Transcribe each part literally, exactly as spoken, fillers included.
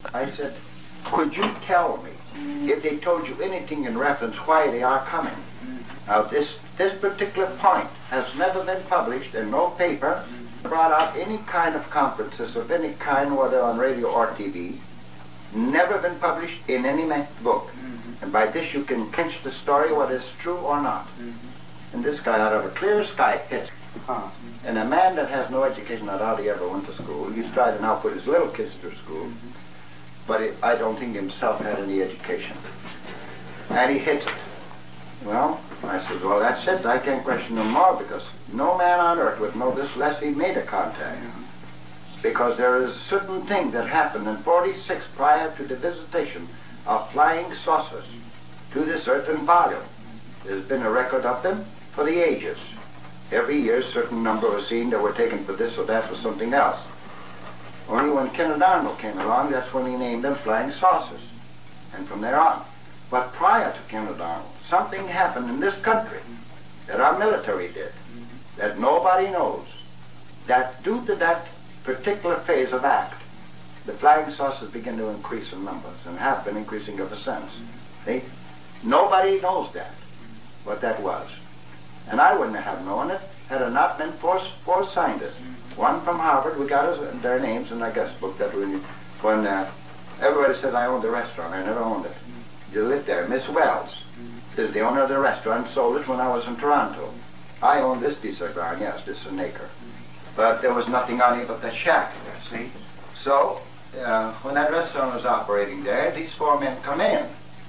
I said, could you tell me if they told you anything in reference why they are coming? Now, this, this particular point has never been published in no paper, brought out any kind of conferences of any kind, whether on radio or T V, never been published in any book. And by this you can clinch the story, whether it's true or not. And this guy, out of a clear sky, hits. Huh. And a man that has no education, not how he ever went to school, he's tried to now put his little kids through school, but it, I don't think himself had any education. And he hits it. Well, I said, well, that's it. I can't question no more, because no man on earth would know this unless he made a contact. Because there is a certain thing that happened in forty-six prior to the visitation of flying saucers to this earth in volume. There's been a record of them for the ages. Every year, a certain number were seen that were taken for this or that or something else. Only when Kenneth Arnold came along, that's when he named them flying saucers. And from there on. But prior to Kenneth Arnold, something happened in this country that our military did, that nobody knows, that due to that particular phase of act, the flying saucers begin to increase in numbers and have been increasing ever since. See? Nobody knows that, what that was. And I wouldn't have known it had it not been four, four scientists. One from Harvard, we got his, their names in our guest book, that we, when uh, everybody said I owned the restaurant. I never owned it. You lived there. Miss Wells is the owner of the restaurant, sold it when I was in Toronto. I owned this piece of ground, yes, this is an acre. But there was nothing on it but the shack there, see? So, uh, when that restaurant was operating there, these four men come in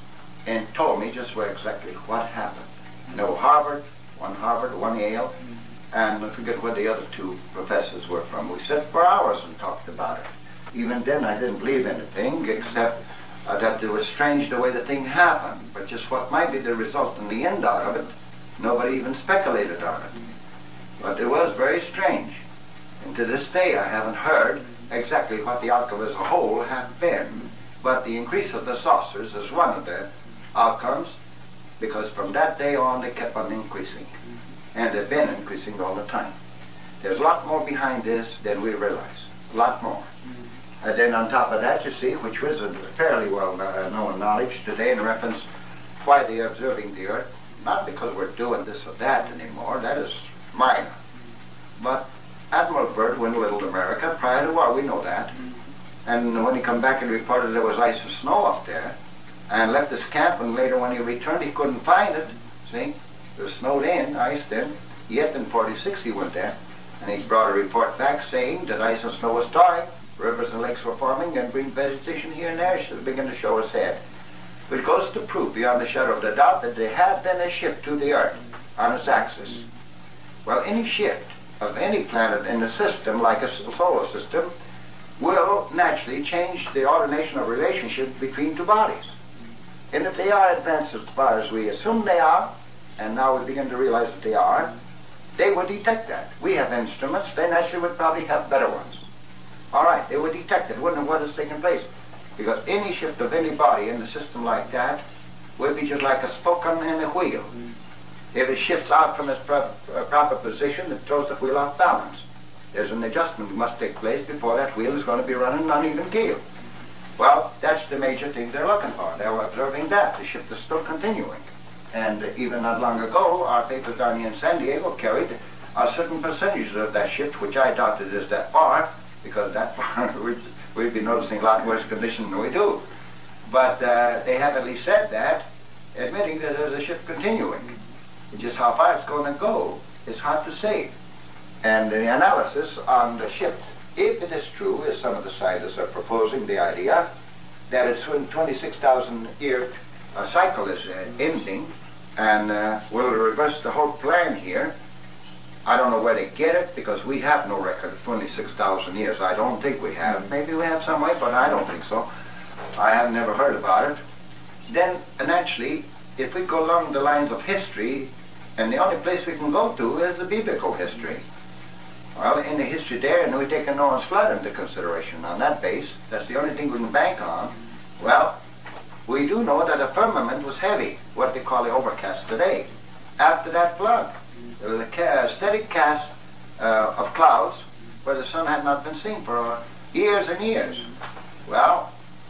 and told me just where exactly what happened. No Harvard, one Harvard, one Yale, and I forget where the other two professors were from. We sat for hours and talked about it. Even then I didn't believe anything except uh, that it was strange the way the thing happened. But just what might be the result in the end out of it, nobody even speculated on it. But it was very strange. And to this day I haven't heard exactly what the outcome as a whole has been. But the increase of the saucers is one of the outcomes, because from that day on they kept on increasing. And they've been increasing all the time. There's a lot more behind this than we realize. A lot more. Mm-hmm. And then on top of that, you see, which was a fairly well known knowledge today in reference why they're observing the Earth, not because we're doing this or that anymore, that is minor. But Admiral Byrd went to Little America prior to war, we know that. Mm-hmm. And when he come back and reported there was ice and snow up there, and left his camp, and later when he returned he couldn't find it, see? It was snowed in, iced in. Yet in forty-six he went there, and he brought a report back saying that ice and snow was thawing, rivers and lakes were forming, and green vegetation here and there should begin to show its head. Which goes to prove beyond the shadow of the doubt that there had been a shift to the Earth on its axis. Well, any shift of any planet in the system, like a solar system, will naturally change the ordination of relationship between two bodies. And if they are advanced as far as we assume they are, and now we begin to realize that they are, they would detect that. We have instruments, they naturally would probably have better ones. All right, they would detect it, wouldn't know what has taken place. Because any shift of any body in the system like that would be just like a spoke in a wheel. If it shifts out from its pro- uh, proper position, it throws the wheel off balance. There's an adjustment that must take place before that wheel is going to be running on even keel. Well, that's the major thing they're looking for. They're observing that. The shift is still continuing. And even not long ago, our papers down here in San Diego carried a certain percentage of that shift, which I doubt it is that far, because that far we'd, we'd be noticing a lot worse condition than we do. But uh, they have at least said that, admitting that there's a shift continuing. Just how far it's going to go is hard to say. And the analysis on the shift, if it is true, as some of the scientists are proposing the idea, that it's when twenty-six thousand year uh, cycle is uh, ending, and uh, we'll reverse the whole plan here. I don't know where they get it, because we have no record of twenty-six thousand years. I don't think we have. Maybe we have some way, but I don't think so. I have never heard about it. Then, naturally, if we go along the lines of history, and the only place we can go to is the biblical history. Well, in the history there, and we take a Noah's flood into consideration on that base, that's the only thing we can bank on. Well, we do know that the firmament was heavy, what they call the overcast today. After that flood, there was a ca- steady cast uh, of clouds where the sun had not been seen for years and years. Well,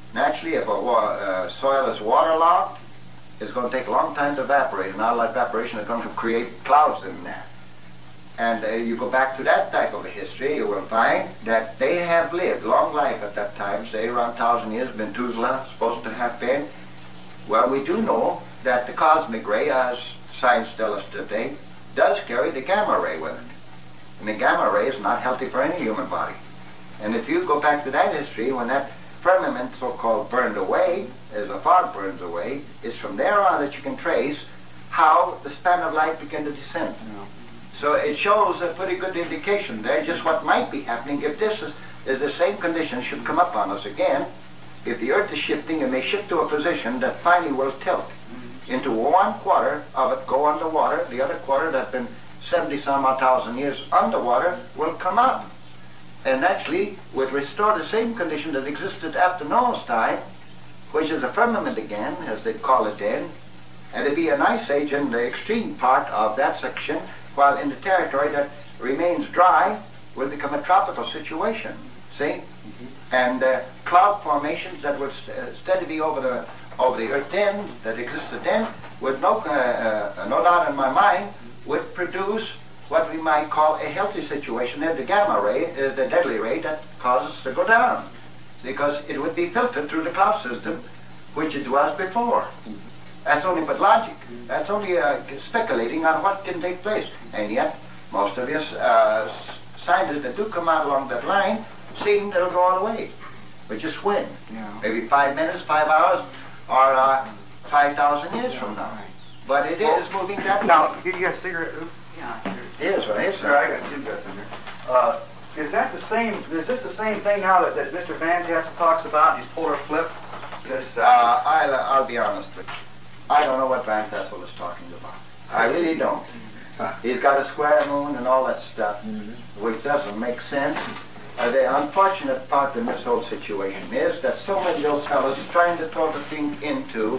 naturally, if a wa- uh, soil is waterlogged, it's going to take a long time to evaporate, and out of that evaporation is going to create clouds in there. And uh, you go back to that type of a history, you will find that they have lived long life at that time, say around one thousand years, Methuselah supposed to have been. Well, we do know that the cosmic ray, as science tells us today, does carry the gamma ray with it. And the gamma ray is not healthy for any human body. And if you go back to that history, when that firmament so-called burned away, as the fog burns away, it's from there on that you can trace how the span of light began to descend. Yeah. So it shows a pretty good indication there just what might be happening if this is, is the same condition should come up on us again. If the earth is shifting, it may shift to a position that finally will tilt into one quarter of it go underwater, the other quarter that's been seventy some odd thousand years underwater will come up. And actually would restore the same condition that existed after Noah's time, which is a firmament again, as they call it then, and it'd be an ice age in the extreme part of that section, while in the territory that remains dry will become a tropical situation. See? Mm-hmm. And uh, cloud formations that would st- uh, steady be over the over the earth then, that existed then, would no, uh, uh, no doubt in my mind, would produce what we might call a healthy situation. There, the gamma ray is the deadly ray that causes to go down, because it would be filtered through the cloud system, which it was before. That's only but logic. That's only uh, speculating on what can take place. And yet, most of us uh, scientists that do come out along that line seem it'll go all the way, which is when? Yeah. Maybe five minutes, five hours, or uh, five thousand years from now. But it is well, moving that way. Now, you got a cigarette? Yeah. It is, right? Sir, I got two guts in here. Uh, is that the same? Is this the same thing now that, that Mister Van Tassel talks about? These polar flip. This. Uh, uh, I'll, I'll be honest with you. I don't know what Van Tassel is talking about. I really don't. He's got a square moon and all that stuff, mm-hmm. which doesn't make sense. Uh, the unfortunate part in this whole situation is that so many of those fellows are trying to throw the thing into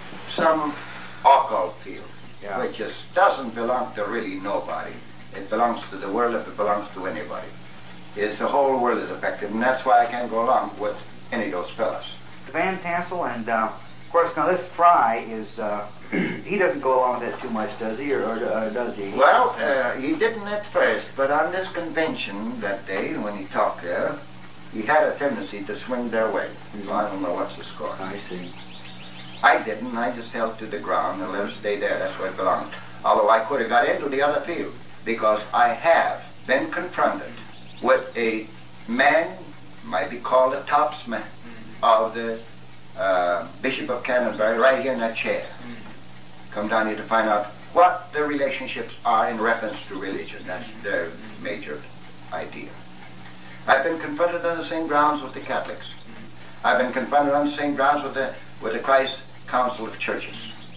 some occult field, yeah. which just doesn't belong to really nobody. It belongs to the world if it belongs to anybody. It's the whole world is affected, and that's why I can't go along with any of those fellows. Van Tassel, and uh, of course now this Fry is, uh, he doesn't go along with that too much, does he, or, or uh, does he? Well, uh, he didn't at first, but on this convention that day when he talked there, he had a tendency to swing their way. Mm-hmm. So I don't know what's the score. I see. I didn't. I just held to the ground and let him stay there. That's where it belonged. Although I could have got into the other field, because I have been confronted with a man, might be called a topsman, of the uh, Bishop of Canterbury, right here in that chair. Come down here to find out what the relationships are in reference to religion. That's their major idea. I've been confronted on the same grounds with the Catholics. I've been confronted on the same grounds with the with the Christ Council of Churches.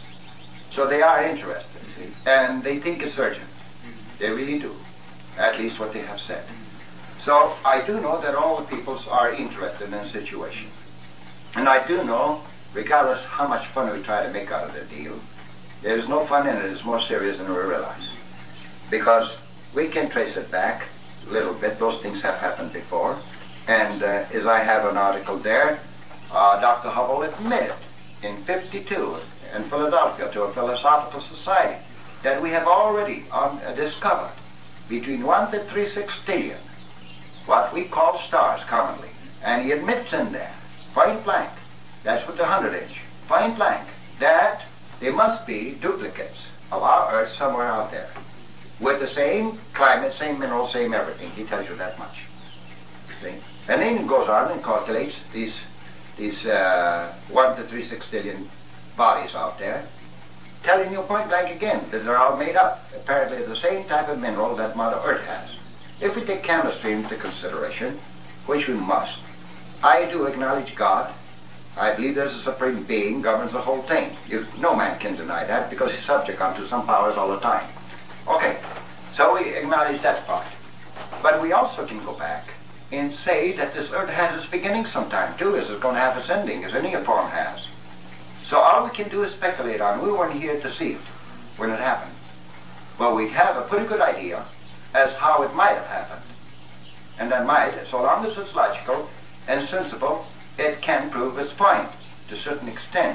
So they are interested, see, and they think it's urgent. They really do, at least what they have said. So I do know that all the peoples are interested in the situation. And I do know, regardless how much fun we try to make out of the deal, there's no fun in it. It's more serious than we realize. Because we can trace it back a little bit. Those things have happened before. And uh, as I have an article there, uh, Doctor Hubble admitted in fifty-two in Philadelphia to a philosophical society that we have already um, uh, discovered between one to three sextillion what we call stars commonly. And he admits in there, point blank, that's with the hundred inch, point blank, that they must be duplicates of our Earth somewhere out there with the same climate, same minerals, same everything. He tells you that much. See? And then he goes on and calculates these these uh, one to three sextillion bodies out there, telling you point blank again that they're all made up apparently of the same type of mineral that Mother Earth has. If we take chemistry into consideration, which we must, I do acknowledge God. I believe there's a supreme being governs the whole thing. You, no man can deny that because he's subject unto some powers all the time. Okay, so we acknowledge that part. But we also can go back and say that this earth has its beginning sometime too, as it's going to have its ending, as any form has. So all we can do is speculate on. We weren't here to see it when it happened. Well, we have a pretty good idea as how it might have happened. And that might, so long as it's logical and sensible, it can prove its point to a certain extent.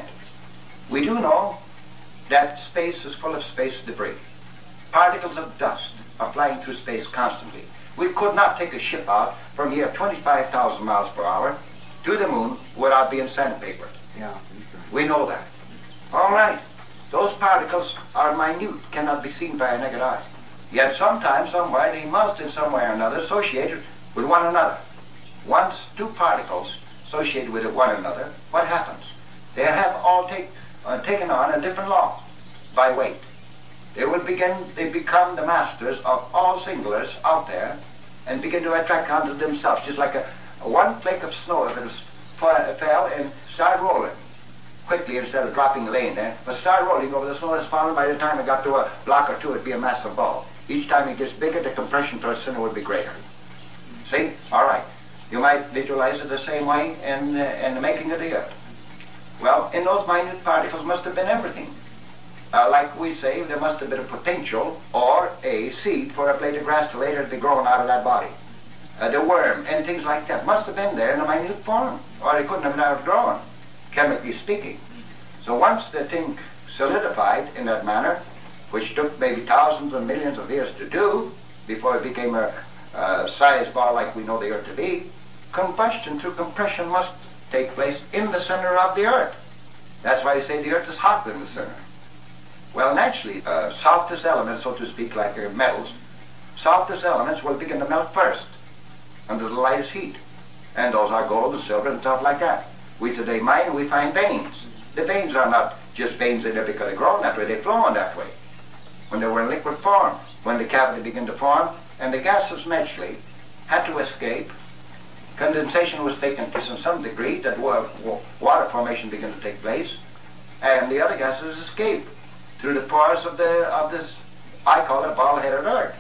We do know that space is full of space debris. Particles of dust are flying through space constantly. We could not take a ship out from here twenty-five thousand miles per hour to the moon without being sandpapered. Yeah. We know that. All right. Those particles are minute, cannot be seen by a naked eye. Yet sometime, somewhere, they must in some way or another associate with one another. Once two particles associated with one another, what happens? They have all take, uh, taken on a different law by weight. They will begin, they become the masters of all singulars out there and begin to attract onto themselves, just like a, a one flake of snow if it was, fell and started rolling quickly instead of dropping laying there, but start rolling over the snow that's fallen. By the time it got to a block or two, it'd be a massive ball. Each time it gets bigger, the compression per center would be greater. See? All right. You might visualize it the same way in, uh, in the making of the earth. Well, in those minute particles must have been everything. Uh, like we say, there must have been a potential or a seed for a blade of grass to later be grown out of that body. Uh, the worm and things like that must have been there in a minute form, or it couldn't have been outgrown, chemically speaking. So once the thing solidified in that manner, which took maybe thousands and millions of years to do before it became a, a size ball like we know the earth to be, combustion through compression must take place in the center of the earth. That's why they say the earth is hotter in the center. Well, naturally, uh, softest elements, so to speak, like uh, metals, softest elements will begin to melt first under the lightest heat. And those are gold and silver and stuff like that. We today mine, we find veins. The veins are not just veins that are because they're grown that way, they flow in that way. When they were in liquid form, when the cavity began to form, and the gases naturally had to escape, condensation was taking place in some degree, that water formation began to take place, and the other gases escaped through the pores of the of this, I call it ball-headed earth.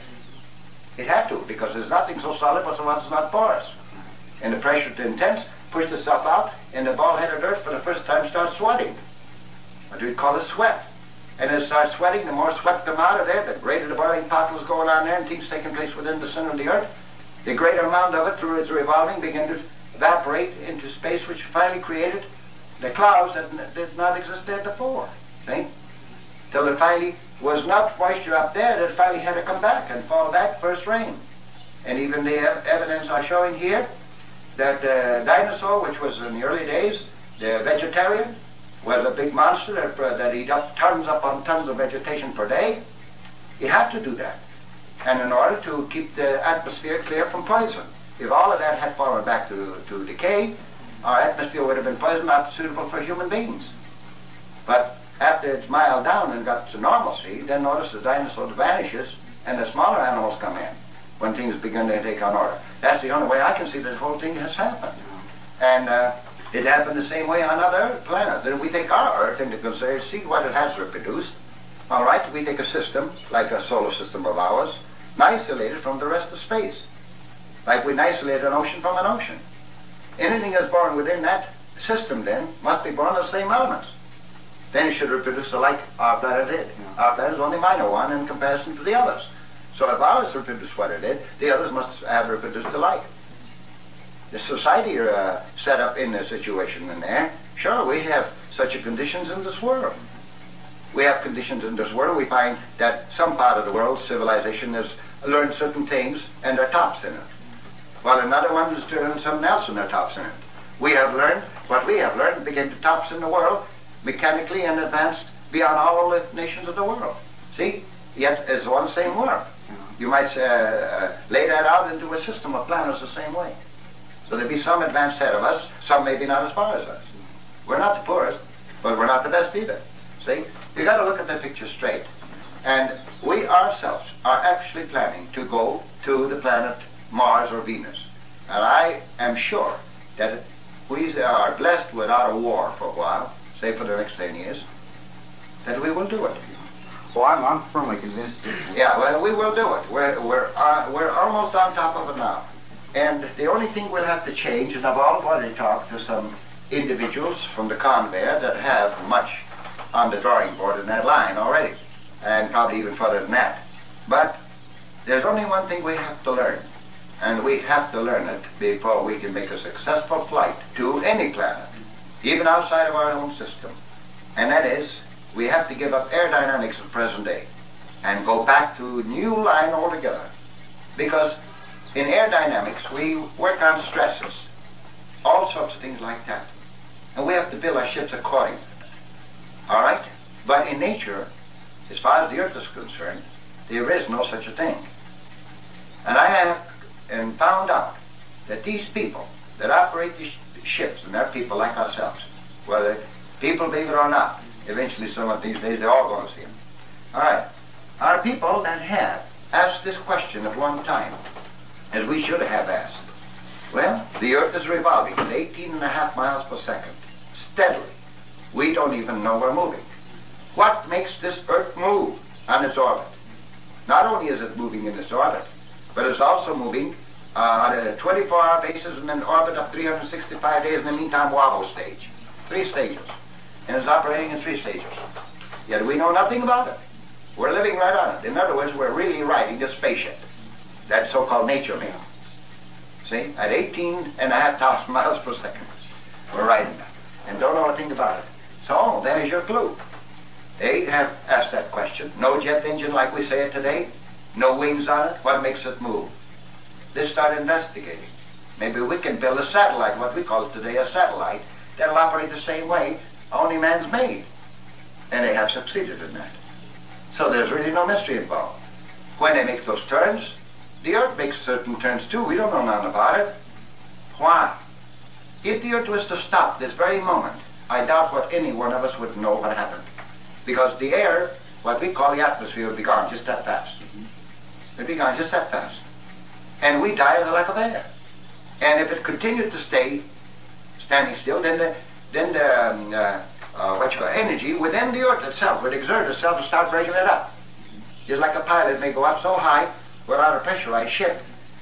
It had to, because there's nothing so solid but what's not porous. And the pressure to intense pushed the stuff out, and the ball-headed earth for the first time starts sweating. What do we call it? Sweat. And as it starts sweating, the more sweat come out of there, the greater the boiling pot was going on there, and things taking place within the center of the earth. The greater amount of it, through its revolving, began to evaporate into space, which finally created the clouds that did not exist there before. See? Till it finally was not moisture up there, that it finally had to come back and fall back first rain. And even the ev- evidence I'm showing here, that the uh, dinosaur, which was in the early days, the vegetarian, was a big monster that, uh, that eat up tons upon tons of vegetation per day. You have to do that. And in order to keep the atmosphere clear from poison. If all of that had fallen back to, to decay, our atmosphere would have been poison, not suitable for human beings. But after it's mild down and got to normalcy, then notice the dinosaur vanishes and the smaller animals come in when things begin to take on order. That's the only way I can see this whole thing has happened. And uh, it happened the same way on other planets. Then we take our Earth into consideration, see what it has reproduced. All right, we take a system, like a solar system of ours, isolated from the rest of space. Like we isolate an ocean from an ocean. Anything that's born within that system then must be born of the same elements. Then it should reproduce alike our planet did. Our planet is only minor one in comparison to the others. So if ours reproduced what it did, the others must have reproduced alike. The society are uh, set up in a situation in there. Sure, we have such a conditions in this world. We have conditions in this world. We find that some part of the world, civilization, has learned certain things and they're tops in it. While another one is doing something else and they're tops in it. We have learned what we have learned and became the tops in the world, mechanically and advanced beyond all the nations of the world. See? Yet it's one same world. You might uh, uh, lay that out into a system of planets the same way. So there'd be some advanced ahead of us, some maybe not as far as us. We're not the poorest, but we're not the best either. See? You got to look at the picture straight. And we ourselves are actually planning to go to the planet Mars or Venus. And I am sure that if we are blessed without a war for a while, say for the next ten years, that we will do it. Well, I'm, I'm firmly convinced. Yeah, well, we will do it. We're, we're, uh, we're almost on top of it now. And the only thing we'll have to change, and I've already talked to some individuals from the conveyor that have much on the drawing board in that line already, and probably even further than that. But there's only one thing we have to learn, and we have to learn it before we can make a successful flight to any any planet, even outside of our own system. And that is, we have to give up aerodynamics of present day and go back to a new line altogether. Because in aerodynamics, we work on stresses, all sorts of things like that. And we have to build our ships accordingly. All right? But in nature, as far as the Earth is concerned, there is no such a thing. And I have and found out that these people that operate these ships, and they're people like ourselves, whether people believe it or not, eventually some of these days they're all going to see them. All right. Are people that have asked this question at one time, as we should have asked. Well, the Earth is revolving at eighteen and a half miles per second, steadily. We don't even know we're moving. What makes this Earth move on its orbit? Not only is it moving in its orbit, but it's also moving uh, on a twenty-four hour basis and an orbit of three hundred sixty-five days, in the meantime wobble stage. Three stages. And it's operating in three stages. Yet we know nothing about it. We're living right on it. In other words, we're really riding a spaceship. That so-called nature mail. See? At eighteen and a half thousand miles per second. We're riding that. And don't know a thing about it. So, there's your clue. They have asked that question. No jet engine like we say it today. No wings on it. What makes it move? They start investigating. Maybe we can build a satellite, what we call it today a satellite, that'll operate the same way only man's made. And they have succeeded in that. So there's really no mystery involved. When they make those turns, the Earth makes certain turns too. We don't know nothing about it. Why? If the Earth was to stop this very moment, I doubt what any one of us would know what happened. Because the air, what we call the atmosphere, would be gone just that fast. It would be gone just that fast. And we die of the lack of air. And if it continued to stay standing still, then the, then the um, uh, uh, what you call energy within the Earth itself would exert itself and start breaking it up. Just like a pilot may go up so high without a pressurized ship,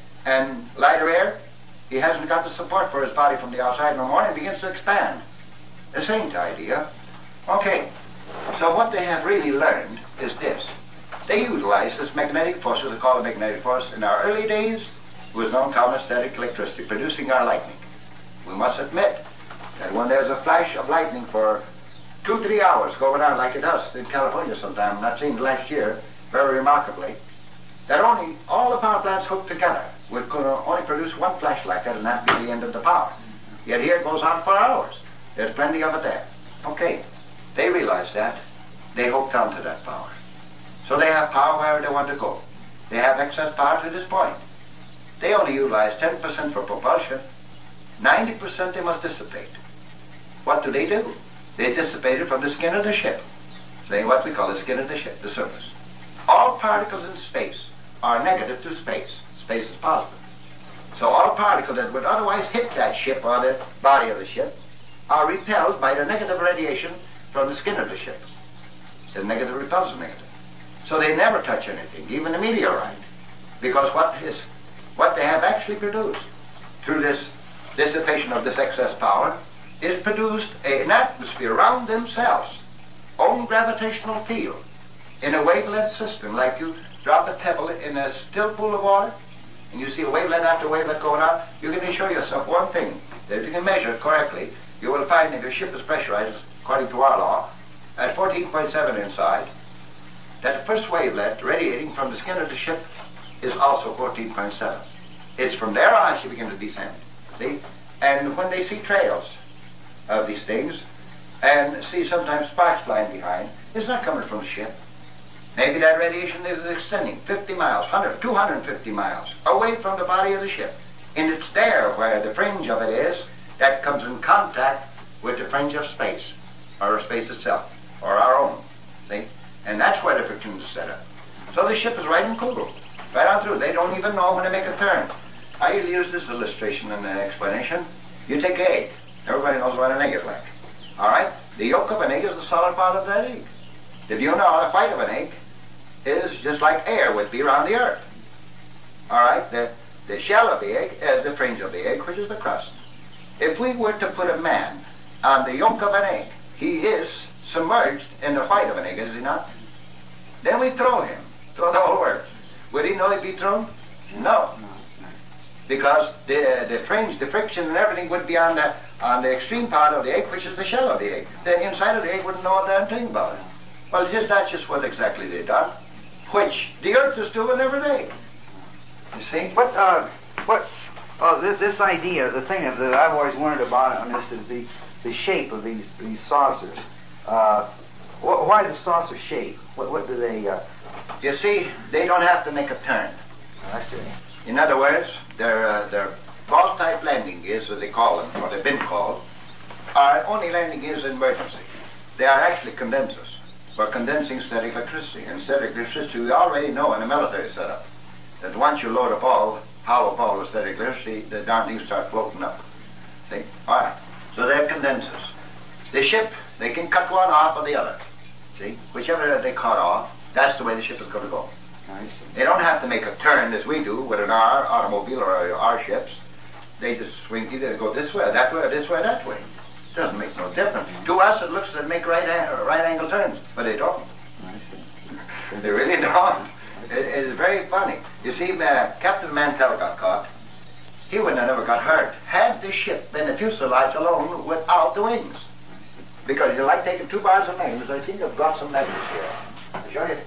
and lighter air, he hasn't got the support for his body from the outside no more, and begins to expand. The same idea. Okay, so what they have really learned is this. They utilize this magnetic force, what they call the magnetic force. In our early days, it was known called static electricity, producing our lightning. We must admit that when there's a flash of lightning for two, three hours going on like it does in California sometime, not seen last year, very remarkably, that only all the power plants hooked together would only produce one flash like that, and that'd be the end of the power. Yet here it goes on for hours. There's plenty of it there. Okay, they realize that. They hooked onto that power. So they have power wherever they want to go. They have excess power to this point. They only utilize ten percent for propulsion. ninety percent they must dissipate. What do they do? They dissipate it from the skin of the ship. Saying what we call the skin of the ship, the surface. All particles in space are negative to space. Space is positive. So all particles that would otherwise hit that ship or the body of the ship are repelled by the negative radiation from the skin of the ship. The negative repels the negative. So they never touch anything, even a meteorite. Because what is what they have actually produced through this dissipation of this excess power is produced an atmosphere around themselves, own gravitational field, in a wavelet system, like you drop a pebble in a still pool of water, and you see a wavelet after wavelet going out, you can assure yourself one thing, that if you can measure it correctly, you will find that your ship is pressurized, according to our law, at fourteen point seven inside. That first wavelet radiating from the skin of the ship is also fourteen point seven. It's from there on she begins to descend. See? And when they see trails of these things, and see sometimes sparks flying behind, it's not coming from the ship. Maybe that radiation is extending fifty miles, one hundred, two hundred fifty miles away from the body of the ship. And it's there where the fringe of it is that comes in contact with the fringe of space, or space itself, or our own. See? And that's where the friction is set up. So the ship is right in cool, right on through. They don't even know when to make a turn. I usually use this illustration in the explanation. You take an egg. Everybody knows what an egg is like. All right? The yolk of an egg is the solid part of that egg. If you know, the white of an egg is just like air would be around the earth. All right? The, the shell of the egg is the fringe of the egg, which is the crust. If we were to put a man on the yolk of an egg, he is submerged in the white of an egg, is he not? Then we throw him, throw the whole works. Would he know he'd be thrown? No. Because the the fringe, the friction and everything would be on the on the extreme part of the egg, which is the shell of the egg. The inside of the egg wouldn't know a damn thing about it. Well, just that's just what exactly they done, which the Earth is doing every day. You see? What, uh, what, oh, this, this idea, the thing that I've always wondered about on this is the, the shape of these, these saucers. Uh, wh- why the saucer shape? What, what do they, uh... You see, they don't have to make a turn. I see. In other words, their, uh, their vault-type landing gears, as they call them, or they've been called, are only landing gears in emergency. They are actually condensers for condensing static electricity. And static electricity, we already know in a military setup that once you load a ball, hollow ball with static electricity, the darn things start floating up. See? All right. So they're condensers. The ship, they can cut one off or the other. See? Whichever they cut off, that's the way the ship is going to go. I see. They don't have to make a turn as we do with an R automobile or our ships. They just swing either go this way, or that way, or this way, or that way. It doesn't make no difference. To us, it looks like they make right, an- right angle turns, but they don't. I see. They really don't. It, it's very funny. You see, uh, Captain Mantell got caught. He wouldn't have never got hurt had the ship been the fuselage alone without the wings. Because you like taking two bars of magnets. I think I've got some magnets here. I'll show you.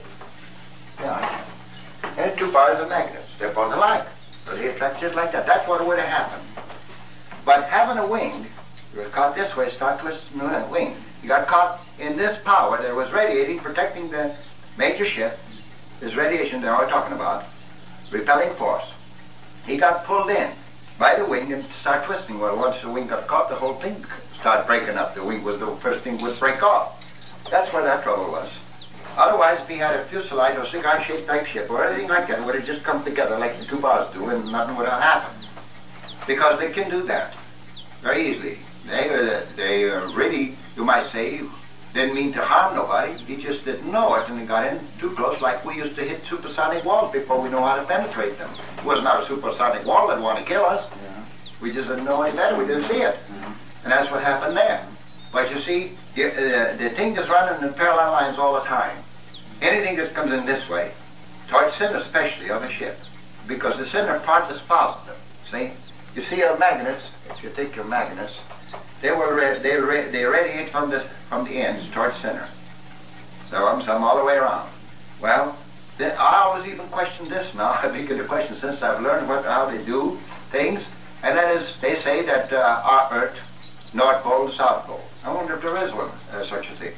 Yeah. And two bars of magnets. They're both alike. So they attract just like that. That's what would have happened. But having a wing, you were caught this way, start twisting the wing. You got caught in this power that was radiating, protecting the major ship. This radiation they're all talking about, repelling force. He got pulled in by the wing and started twisting. Well, once the wing got caught, the whole thing started breaking up. The wing was the first thing would break off. That's where that trouble was. Otherwise, if he had a fuselage or cigar-shaped type ship or anything like that, it would have just come together like the two bars do, and nothing would have happened. Because they can do that very easily. They, uh, they uh, really, you might say, didn't mean to harm nobody. He just didn't know it, and he got in too close, like we used to hit supersonic walls before we know how to penetrate them. It was not a supersonic wall that wanted to kill us. Yeah. We just didn't know any better. We didn't see it. Mm-hmm. And that's what happened there. But you see, the, uh, the thing is running in parallel lines all the time. Anything that comes in this way, towards center especially of a ship, because the center part is positive. See? You see your magnets, if you take your magnets, they will ra- they, ra- they radiate from the, from the ends towards center. Some, some all the way around. Well, then I always even question this now. I begin to question since I've learned what, how they do things. And that is, they say that uh, our Earth, North Pole, South Pole. I wonder if there is one, uh, such a thing.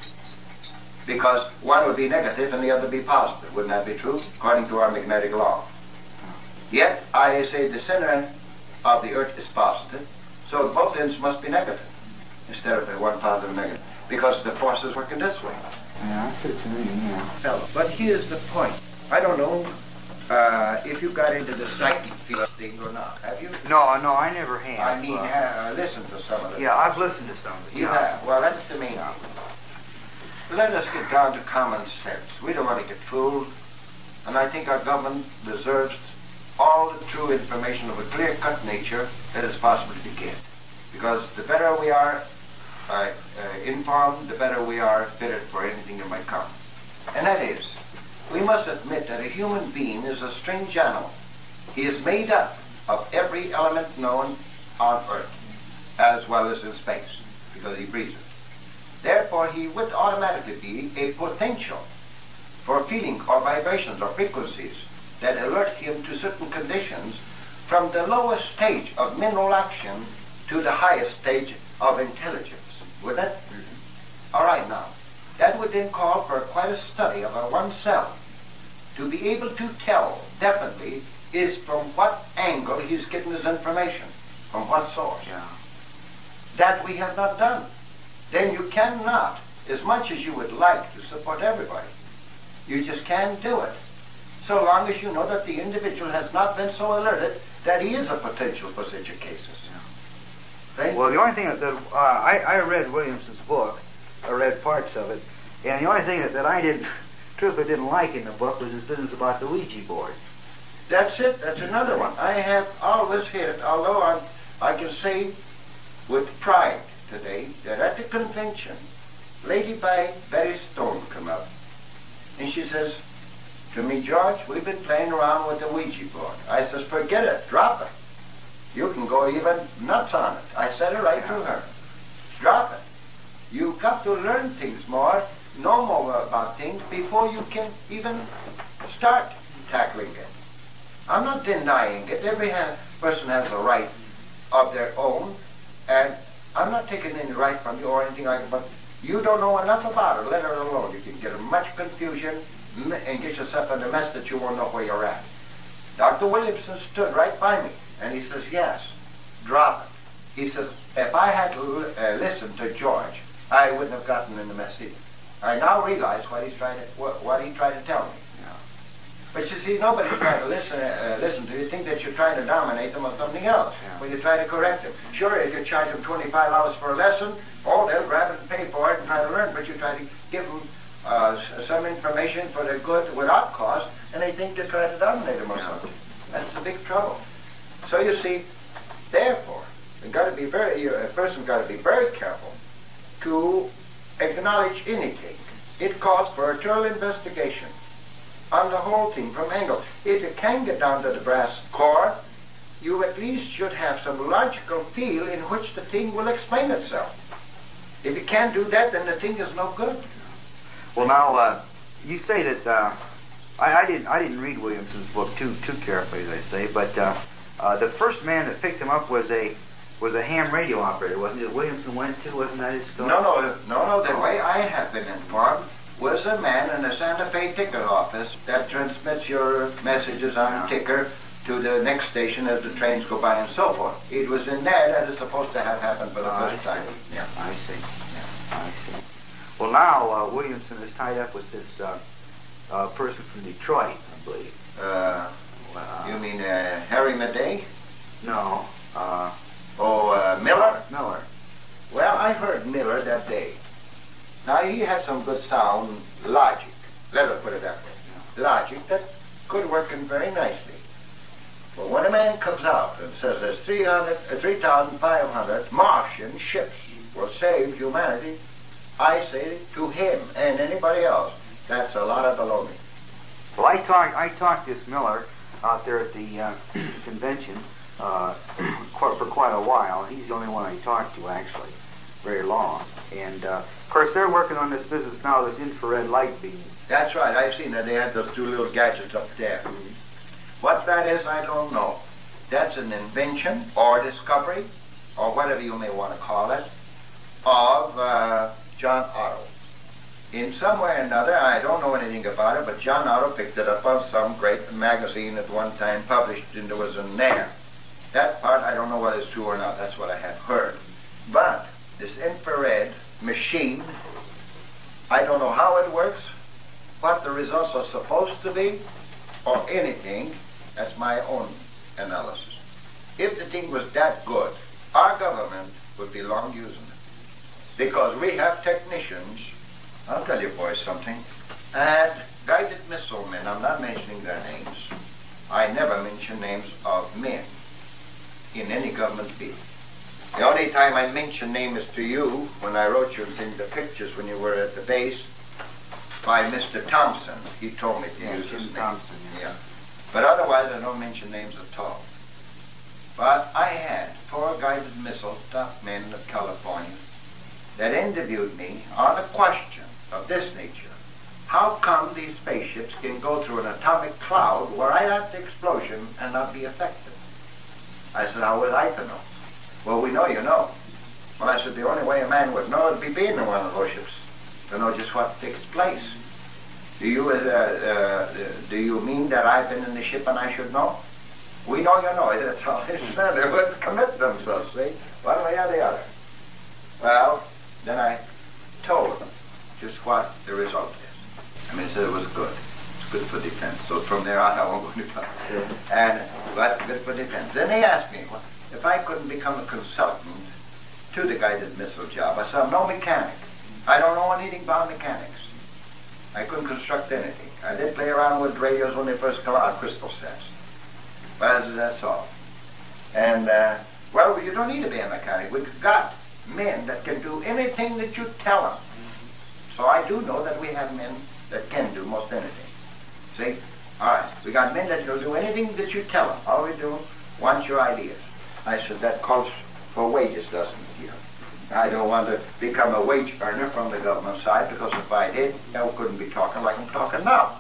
Because one would be negative and the other be positive. Wouldn't that be true? According to our magnetic law. Yet, I say the center of the Earth is positive, so both ends must be negative, instead of the one positive and negative, because the force is working this way. Yeah, I see what you mean, yeah. But here's the point. I don't know uh, if you got into the psychic field thing or not. Have you? No, no, I never have. I mean, uh, uh, listen to some of it. Yeah, I've listened to some of it. You yeah. have? Well, that's the main. Let us get down to common sense. We don't want to get fooled. And I think our government deserves all the true information of a clear-cut nature that is possible to get. Because the better we are uh, uh, informed, the better we are fitted for anything that might come. And that is, we must admit that a human being is a strange animal. He is made up of every element known on Earth, as well as in space, because he breathes it. Therefore, he would automatically be a potential for feeling or vibrations or frequencies that alert him to certain conditions from the lowest stage of mineral action to the highest stage of intelligence. Would that? Mm-hmm. All right, now. That would then call for quite a study of our oneself to be able to tell definitely is from what angle he's getting his information, from what source. Yeah. That we have not done. Then you cannot, as much as you would like to support everybody, you just can't do it. So long as you know that the individual has not been so alerted that he is a potential for such cases. Right? Well, the only thing that, that uh, I, I read Williamson's book, I read parts of it, and the only thing that, that I didn't, truthfully didn't like in the book was his business about the Ouija board. That's it. That's another one. I have always had, although I'm, I can say with pride today that at the convention, Lady Betty Stone came up, and she says to me, George, we've been playing around with the Ouija board. I says, forget it, drop it. You can go even nuts on it. I said it right to her. Drop it. You've got to learn things more, know more about things before you can even start tackling it. I'm not denying it. Every ha- person has a right of their own, and I'm not taking any right from you or anything like that, but you don't know enough about it. Let it alone. You can get in much confusion and get yourself in a mess that you won't know where you're at. Doctor Williamson stood right by me, and he says, yes, drop it. He says, if I had to uh, listen to George, I wouldn't have gotten in the mess either. I now realize what he's trying to, what, what he tried to tell me. Yeah. But you see, nobody trying to listen uh, listen to you. Think that you're trying to dominate them on something else yeah. when you try to correct them. Sure, if you charge them twenty-five dollars for a lesson, oh, they'll grab it and pay for it and try to learn, but you try to give them uh, some information for their good without cost, and they think you're trying to dominate them or yeah. something. That's the big trouble. So you see, therefore, you got to be very, a person got to be very careful to acknowledge anything. It calls for a thorough investigation on the whole thing from angles. If you can get down to the brass core, you at least should have some logical feel in which the thing will explain itself. If you can't do that, then the thing is no good. Well, now uh, you say that uh, I, I didn't. I didn't read Williamson's book too too carefully, as I say. But uh, uh, the first man that picked him up was a was a ham radio operator, wasn't it? Williamson went to, wasn't that his story? No, no, no, no. The way I have been informed was a man in the Santa Fe ticket office that transmits your messages on yeah. ticker to the next station as the trains go by and so forth. It was in there that it's supposed to have happened for the oh, first I time. Yeah, I see. Yeah, I see. Well, now uh, Williamson is tied up with this uh, uh, person from Detroit, I believe. Uh, uh you mean uh, Harry Madej? No. Uh, oh, uh, Miller? Miller. Well, I heard Miller that day. Now, he had some good sound logic. Let us put it that way. Yeah. Logic that could work in very nicely. But when a man comes out and says there's three thousand five hundred Martian ships will save humanity, I say to him and anybody else, that's a lot of baloney. Well, I talked I talked this Miller out there at the uh, convention uh, for quite a while. He's the only one I talked to, actually, very long. And, uh, of course, they're working on this business now, this infrared light beam. That's right. I've seen that. They had those two little gadgets up there. Mm-hmm. What that is, I don't know. That's an invention or discovery, or whatever you may want to call it, of uh, John Otto. In some way or another, I don't know anything about it, but John Otto picked it up on some great magazine at one time, published, and there was in there. That part, I don't know whether it's true or not. That's what I have heard. But this infrared machine, I don't know how it works, what the results are supposed to be, or anything. That's my own analysis. If the thing was that good, our government would be long using it. Because we have technicians, I'll tell you boys something, and guided missile men, I'm not mentioning their names. I never mention names of men in any government speech. The only time I mention names to you, when I wrote you in the pictures when you were at the base, by Mister Thompson. He told me to yeah, use his name. Thompson, yeah. yeah. But otherwise, I don't mention names at all. But I had four guided missile top men of California that interviewed me on a question of this nature. How come these spaceships can go through an atomic cloud where I had the explosion and not be affected? I said, how would I to know? Well, we know you know. Well, I said, the only way a man would know would be being in one of those ships to know just what takes place. Do you, uh, uh, do you mean that I've been in the ship and I should know? We know you know. That's all they said. They wouldn't commit themselves, see? One way or the other. Well, then I told them just what the result is. I mean, he said it was good. It's good for defense. So from there on, I won't go to talk. And that's good for defense. Then he asked me, well, if I couldn't become a consultant to the guided missile job. I said, I'm no mechanic. I don't know anything about mechanics. I couldn't construct anything. I did play around with radios when they first come out, crystal sets. But that's all. And, uh, well, you don't need to be a mechanic. We've got men that can do anything that you tell them. So I do know that we have men that can do most anything. See? All right. We got men that will do anything that you tell them. All we do, want your ideas. I said, that calls for wages, doesn't it, dear? I don't want to become a wage earner from the government side, because if I did, I couldn't be talking like I'm talking now.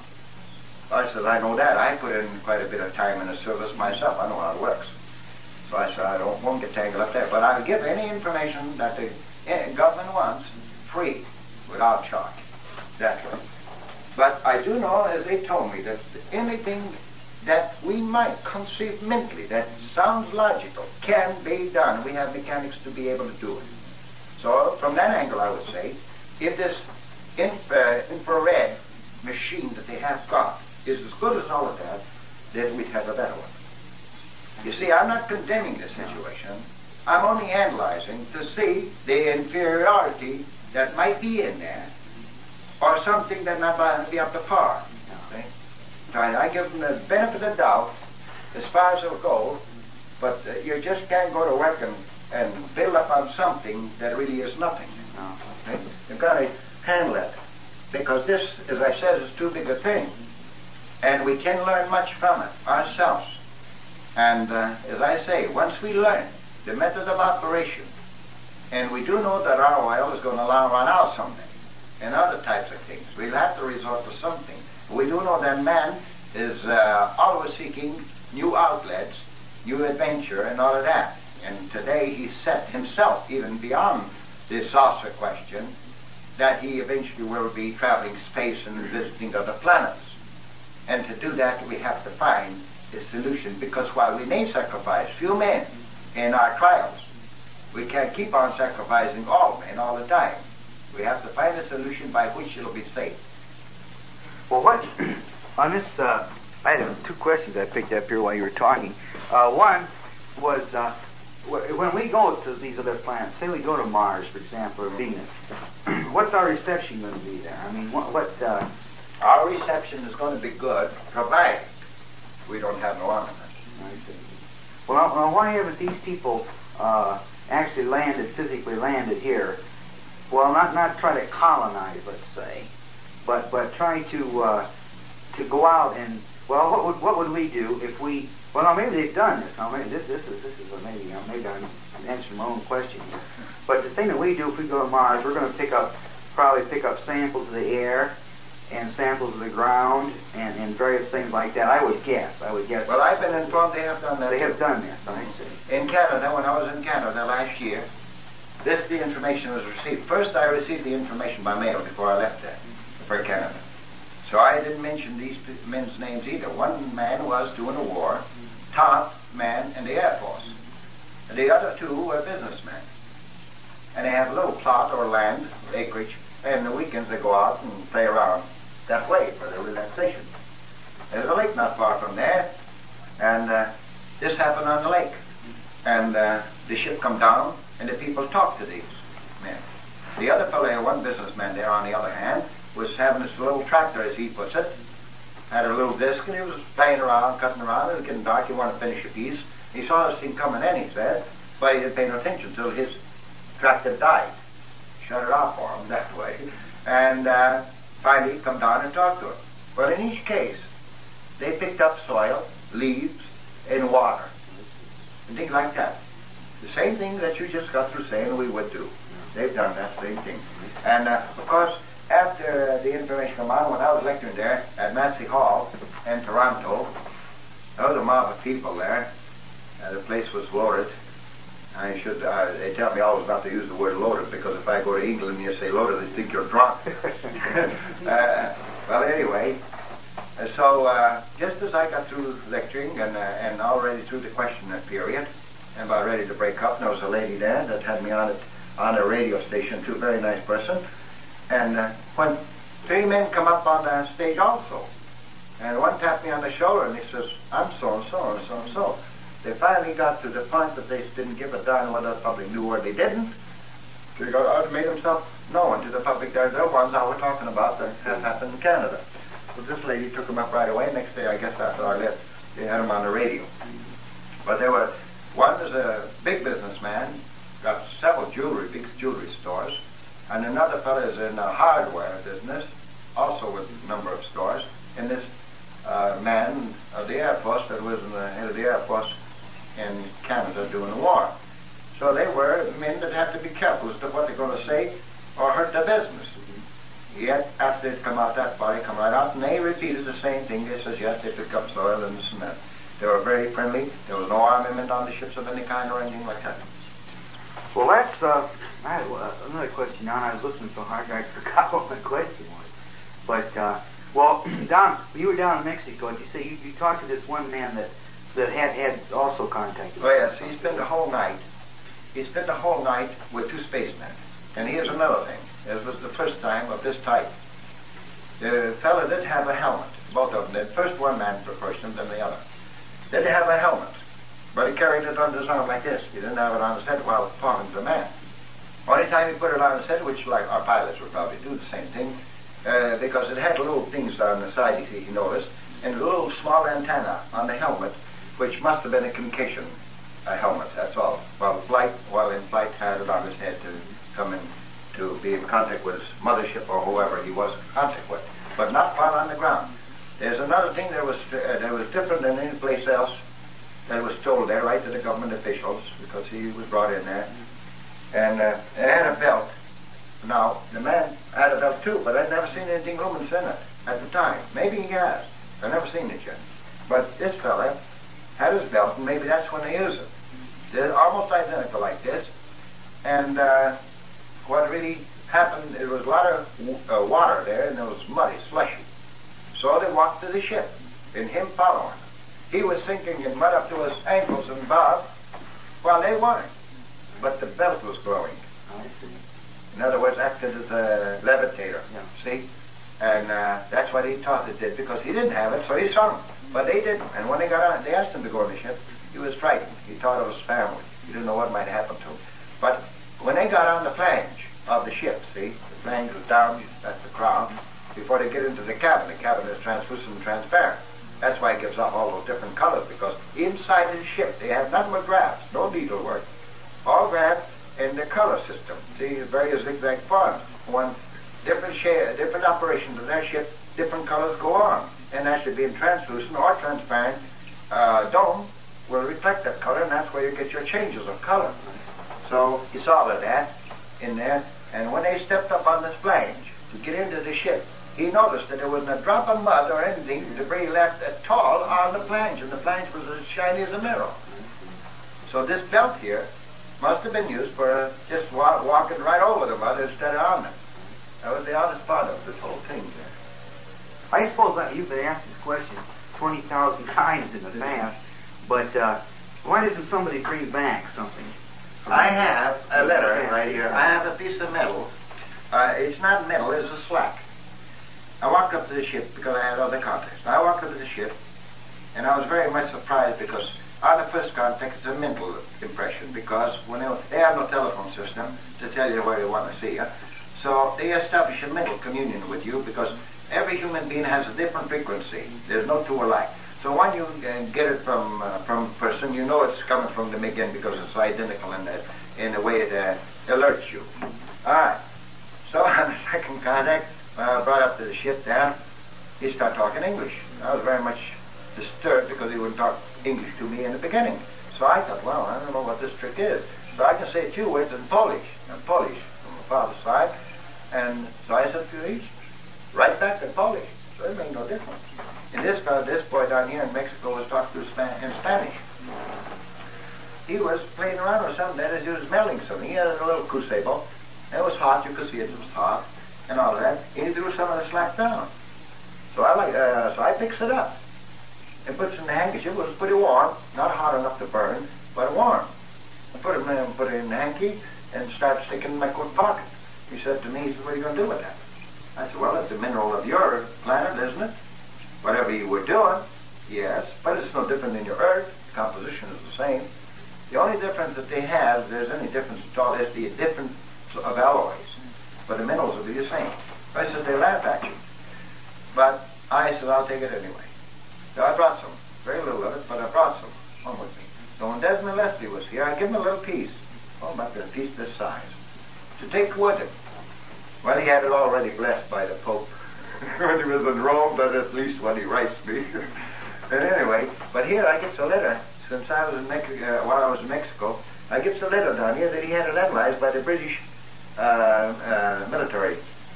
I said, I know that. I put in quite a bit of time in the service myself. I know how it works. So I said, I don't won't get tangled up there, but I'll give any information that the eh, government wants free, without charge. That's right. But I do know, as they told me, that anything that we might conceive mentally, that sounds logical, can be done. We have mechanics to be able to do it. So from that angle, I would say, if this infra infrared machine that they have got is as good as all of that, then we'd have a better one. You see, I'm not condemning the situation. I'm only analyzing to see the inferiority that might be in there, or something that might be up to par. Okay? So I, I give them the benefit of the doubt as far as it'll go, but uh, you just can't go to work and, and build up on something that really is nothing. Okay? You've got to handle it, because this, as I said, is too big a thing, and we can learn much from it ourselves. And uh, as I say, once we learn the method of operation, and we do know that our oil is going to run out someday, and other types of things, we'll have to resort to something. We do know that man is uh, always seeking new outlets, new adventure, and all of that. And today he's set himself even beyond the saucer question, that he eventually will be traveling space and visiting other planets. And to do that, we have to find a solution, because while we may sacrifice few men in our trials, we can't keep on sacrificing all men all the time. We have to find a solution by which it'll be safe. Well, what on this, uh, I had two questions I picked up here while you were talking. Uh, one was, uh, when we go to these other planets, say we go to Mars, for example, or Venus, what's our reception going to be there? I mean, what... what uh, our reception is going to be good, provided we don't have no armaments. I see. Well, now, why haven't these people uh, actually landed, physically landed here? Well, not not try to colonize, let's say, but but try to uh, to go out and, well, what would what would we do if we? Well, now maybe they've done this. Now maybe this this is this is a, maybe uh, maybe I'm, I'm answering my own question here. But the thing that we do if we go to Mars, we're going to pick up probably pick up samples of the air and samples of the ground and, and various things like that. I would guess. I would guess. Well, I've been informed they have done that. They have done this, I see. In Canada, when I was in Canada last year, this the information was received. First, I received the information by mail before I left there for Canada. So I didn't mention these men's names either. One man was doing a war, top man in the Air Force. And the other two were businessmen. And they have a little plot or land, acreage, and the weekends they go out and play around that way for their relaxation. There's a lake not far from there, and uh, this happened on the lake. And uh, the ship come down, and the people talk to these men. The other fellow, one businessman there, on the other hand, was having this little tractor, as he puts it, had a little disc, and he was playing around, cutting around. It was getting dark. He wanted to finish a piece. He saw this thing coming in, he said, but he didn't pay no attention until his tractor died. Shut it off for him that way. And uh, finally he come down and talked to him. Well, in each case, they picked up soil, leaves, and water, and things like that. The same thing that you just got through saying we would do. They've done that same thing. And uh, of course, after the information came on, when I was lecturing there at Massey Hall in Toronto, there was a mob of people there. Uh, the place was loaded. I should, uh, they tell me always not to use the word loaded, because if I go to England and you say loaded, they think you're drunk. uh, well, anyway, uh, so uh, just as I got through lecturing and, uh, and already through the question period, and about ready to break up, there was a lady there that had me on it on a radio station too, very nice person. And uh, when three men come up on the stage also, and one tapped me on the shoulder and he says, I'm so-and-so and so-and-so. They finally got to the point that they didn't give a darn whether the public knew or they didn't. They got out and made themselves known to the public. They're the ones I was talking about that has happened in Canada. So this lady took them up right away. Next day, I guess after I left, they had them on the radio. But there were, one is a big businessman, got several jewelry, big jewelry stores, and another fellow is in a hardware business, also with a number of stores. And this uh, man of the Air Force that was in the head of the Air Force in Canada was doing the war. So they were men that had to be careful as to what they're going to say or hurt their business. Yet, after they'd come out that far, they come right out, and they repeated the same thing. They says, yes, they picked up soil and this and that. They were very friendly. There was no armament on the ships of any kind or anything like that. Well, that's, uh, I had uh, another question now, and I was listening so hard I forgot what my question was. But, uh, well, down, you were down in Mexico, and you say you, you talked to this one man that, that had, had also contacted you. Oh, yes, he spent the whole night. He spent the whole night with two spacemen. And here's another thing. This was the first time of this type. The fellow did have a helmet, both of them did. First one man proposed him, then the other. Did have a helmet, but he carried it under his arm like this. He didn't have it on his head while talking to the man. Only time he put it on his head, which like our pilots would probably do the same thing, uh, because it had little things on the side, he, he noticed, and a little small antenna on the helmet, which must have been a communication uh, helmet, that's all. While flight, while in flight, had it on his head to come in to be in contact with his mothership or whoever he was in contact with, but not while on the ground. There's another thing that was uh, that was different than any place else that was told there, right to the government officials, because he was brought in there. And uh, it had a belt. Now, the man had a belt too, but I'd never seen anything luminous in it at the time. Maybe he has. I've never seen it yet. But this fella had his belt, and maybe that's when they used it. They're almost identical like this. And uh, what really happened, there was a lot of uh, water there, and it was muddy, slushy. So they walked to the ship, and him following. He was sinking in mud up to his ankles and above, while they weren't. But the belt was glowing. I see. In other words, acted as a levitator, Yeah. see? And uh, that's what he thought it did, because he didn't have it, so he saw him. But they didn't. And when they got on, they asked him to go on the ship. He was frightened. He thought of his family. He didn't know what might happen to him. But when they got on the flange of the ship, see? The flange was down, that's the crown. Before they get into the cabin, the cabin is translucent and transparent. That's why it gives off all those different colors, because inside the ship they have nothing but graphs, no needlework. All graphs in the color system. See, various zigzag forms. One different shade, different operations of their ship, different colors go on. And that should be in translucent or transparent uh, dome will reflect that color, and that's where you get your changes of color. So he saw that in there, and when they stepped up on this flange to get into the ship, he noticed that there wasn't a drop of mud or anything, debris left at all on the flange, and the flange was as shiny as a mirror. So this belt here must have been used for uh, just wa walking right over the mud instead of on it. That was the oddest part of this whole thing there. I suppose that you've been asked this question twenty thousand times in the past, but uh, why doesn't somebody bring back something? I have a letter right here. I have a piece of metal. Uh, it's not metal, it's a slack. I walked up to the ship because I had other contacts. I walked up to the ship, and I was very much surprised because on the first contact it's a mental impression, because when they, they have no telephone system to tell you where they want to see you. So they establish a mental communion with you, because every human being has a different frequency. There's no two alike. So when you uh, get it from uh, from a person, you know it's coming from them again, because it's identical in the, in the way it uh, alerts you. All right. So on the second contact, uh, brought up to the ship there, he started talking English. I was very much disturbed because he wouldn't talk English to me in the beginning. So I thought, well, I don't know what this trick is. So I can say two words in Polish, in Polish from my father's side. And so I said to each, right back in Polish. So it made no difference. And this fellow, this boy down here in Mexico was talking to Span in Spanish. He was playing around with something that he was melting something. He had a little crucible. It was hot, you could see it, it was hot, and all that. And he threw some of the slack down. So I like, uh, so I picks it up and puts it in the handkerchief. It was pretty warm, not hot enough to burn, but warm. I put it in, put it in the hanky and started sticking it in my coat pocket. He said to me, he said, what are you going to do with that? I said, well, it's a mineral of your planet, isn't it? Whatever you were doing, yes, but it's no different than your Earth. The composition is the same. The only difference that they have, if there's any difference at all, is the difference of alloys. But the minerals will be the same. I said, they laugh at you. But I said, I'll take it anyway. So I brought some. Very little of it, but I brought some home with me. So when Desmond Leslie was here, I gave him a little piece. Oh, about a piece this size. To take with him. Well, he had it already blessed by the Pope. When he was in Rome, but at least when he writes me. And anyway, but here I get a letter since I was in Mexico, uh, while I was in Mexico, I gets a letter down here that he had it analyzed by the British uh, uh, military.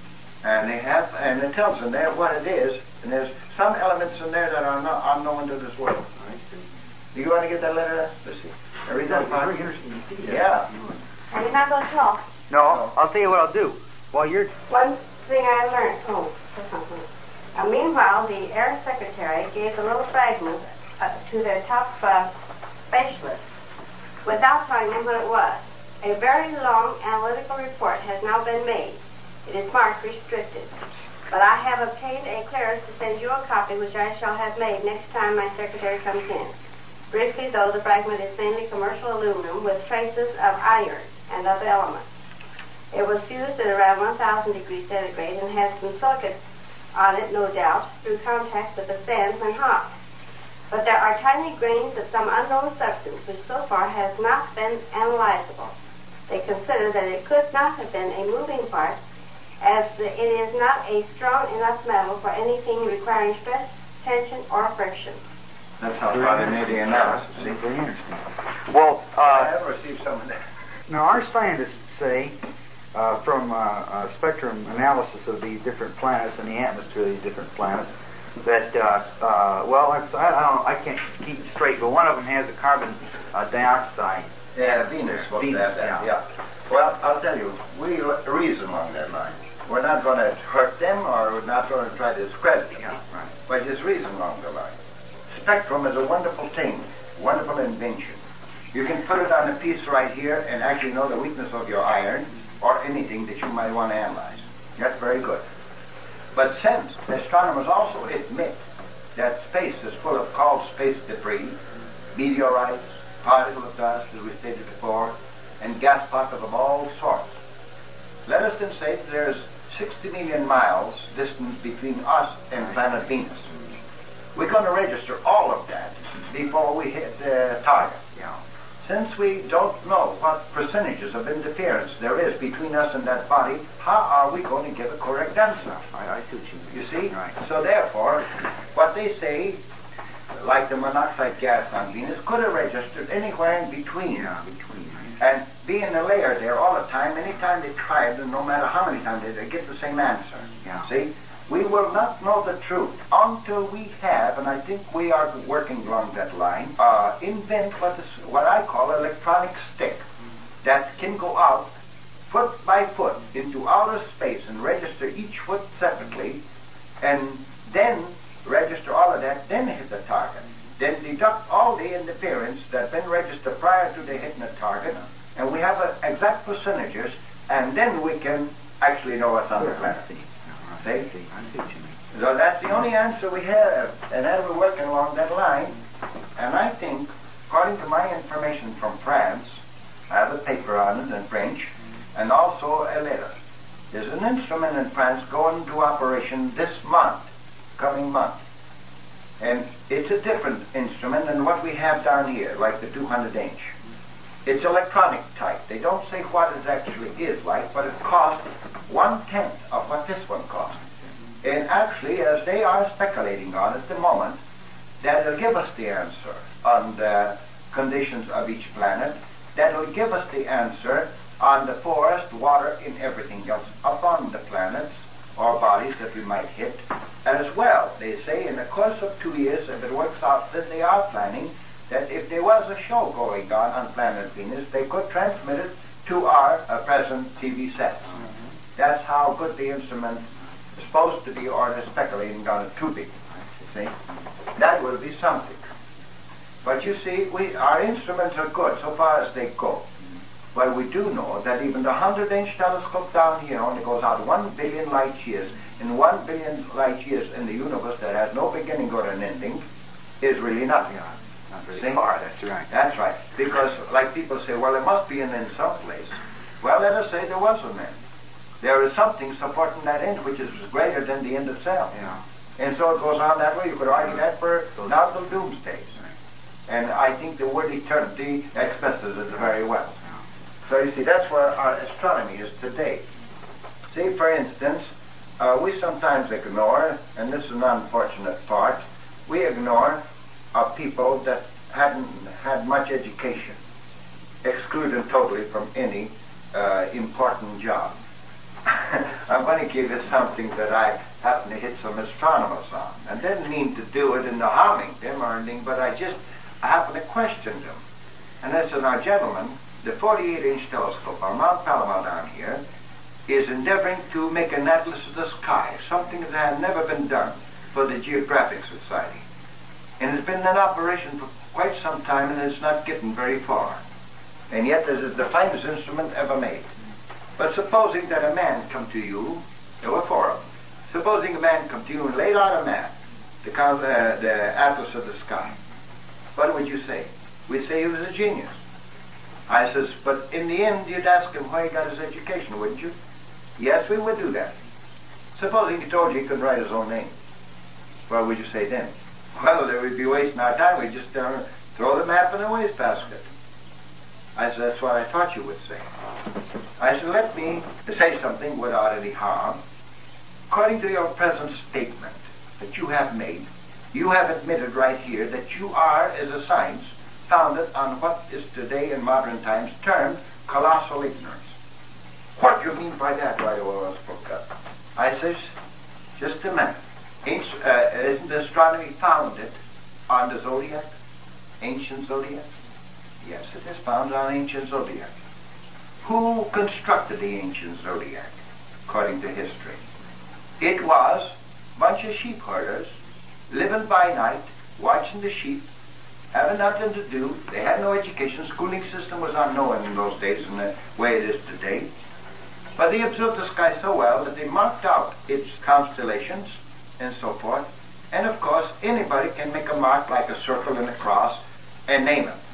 And they have, and it tells in there what it is, and there's some elements in there that are not unknown to this world. I see. Do you want to get that letter? Let's see. I read that part. Very interesting to see that. Yeah. Are you not going to talk? No, I'll tell you what I'll do. While you're... One thing I learned. Oh, that's something. Uh, meanwhile, the Air Secretary gave the little fragment uh, to their top uh, specialist without telling them what it was. A very long analytical report has now been made. It is marked restricted. But I have obtained a clearance to send you a copy, which I shall have made next time my secretary comes in. Briefly, though, the fragment is mainly commercial aluminum with traces of iron and other elements. It was fused at around one thousand degrees centigrade and has some silicate on it, no doubt, through contact with the sand when hot. But there are tiny grains of some unknown substance which so far has not been analyzable. They consider that it could not have been a moving part, as it is not a strong enough metal for anything requiring stress, tension, or friction. That's how far they made the analysis. See? Very interesting. Well, uh, I have received some of that. now our scientists say, uh, from uh, uh, spectrum analysis of these different planets and the atmosphere of these different planets, that, uh, uh, well, I, I don't know, I can't keep it straight, but one of them has a carbon uh, dioxide. Yeah, Venus. Venus, that, yeah. yeah. Well, I'll tell you, we reason along that line. We're not going to hurt them, or we're not going to try to discredit them. Yeah, right. But just reason along the line. Spectrum is a wonderful thing, wonderful invention. You can put it on a piece right here and actually know the weakness of your iron or anything that you might want to analyze. That's very good. But since astronomers also admit that space is full of called space debris, meteorites, particles of dust, as we stated before, and gas pockets of all sorts, let us then say that there's sixty million miles distance between us and planet Venus. We're going to register all of that before we hit the target. Yeah. Since we don't know what percentages of interference there is between us and that body, how are we going to give a correct answer? I, I see what you mean. You see? Right. So therefore, what they say, like the monoxide gas on Venus, could have registered anywhere in between. Yeah, between. And being a layer there all the time, anytime they try it, and no matter how many times they, they get the same answer. Yeah. See? We will not know the truth until we have, and I think we are working along that line, uh, invent what is what I call electronic stick that can go out foot by foot into outer space and register each foot separately, and then register all of that, then hit the target. Then deduct all the interference that's been registered prior to the hitting the target, and we have uh, exact percentages, and then we can actually know what's on the planet. See? So that's the only answer we have, and then we're working along that line. And I think, according to my information from France, I have a paper on it in French, and also a letter. There's an instrument in France going into operation this month, coming month. And it's a different instrument than what we have down here, like the two hundred inch. It's electronic type. They don't say what it actually is like, but it costs one-tenth of what this one costs. And actually, as they are speculating on at the moment, that will give us the answer on the conditions of each planet. That will give us the answer on the forest, water, and everything else upon the planets or bodies that we might hit. As well, they say in the course of two years, if it works out that they are planning, that if there was a show going on on planet Venus, they could transmit it to our uh, present T V sets. Mm-hmm. That's how good the instrument is supposed to be, or they're speculating on it to be. See? That will be something. But you see, we our instruments are good so far as they go. Well, we do know that even the hundred inch telescope down here only goes out one billion light years. And one billion light years in the universe that has no beginning or an ending is really nothing. Yeah, not very See? far, that's right. That's right. Because, like people say, well, there must be an end someplace. Well, let us say there was an end. There is something supporting that end which is greater than the end itself. Yeah. And so it goes on that way. You could argue that for now till doomsday. And I think the word eternity expresses it very well. So you see, that's where our astronomy is today. See, for instance, uh, we sometimes ignore, and this is an unfortunate part, we ignore uh, people that hadn't had much education, excluded totally from any uh, important job. I'm going to give you something that I happened to hit some astronomers on. I didn't mean to do it in the harming them or anything, but I just I happened to question them. And I said, now, gentlemen, the forty-eight inch telescope on Mount Palomar down here is endeavoring to make an atlas of the sky, something that had never been done for the Geographic Society. And it's been in operation for quite some time, and it's not getting very far. And yet this is the finest instrument ever made. But supposing that a man come to you, there were four of them, supposing a man come to you and laid out a map, the, uh, the atlas of the sky, what would you say? We'd say he was a genius. I says, but in the end you'd ask him where he got his education, wouldn't you? Yes, we would do that. Supposing he told you he couldn't write his own name, what would you say then? Well, there would be wasting our time. We'd just uh, throw the map in the wastebasket. I said, that's what I thought you would say. I said, let me say something without any harm. According to your present statement that you have made, you have admitted right here that you are, as a science, founded on what is today in modern times termed colossal ignorance. What do you mean by that? Right away I spoke up. I says, just a minute. Ain't, uh, isn't astronomy founded on the zodiac? Ancient zodiac? Yes, it is founded on ancient zodiac. Who constructed the ancient zodiac, according to history? It was a bunch of sheep herders living by night, watching the sheep, having nothing to do. They had no education. Schooling system was unknown in those days in the way it is today. But they observed the sky so well that they marked out its constellations and so forth. And of course, anybody can make a mark like a circle and a cross and name it,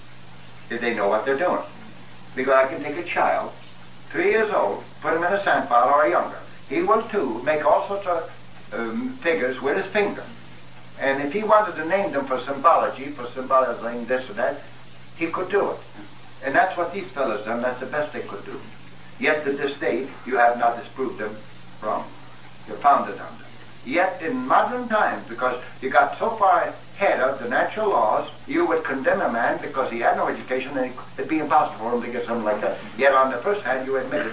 if they know what they're doing. Because I can take a child, three years old, put him in a sand pile or younger. He will too make all sorts of um, figures with his finger. And if he wanted to name them for symbology, for symbolizing this or that, he could do it. And that's what these fellows done. That's the best they could do. Yet to this day, you have not disproved them wrong. You're founded on them. Yet in modern times, because you got so far ahead of the natural laws, you would condemn a man because he had no education, and it'd be impossible for him to get something like that. Yet on the first hand, you admitted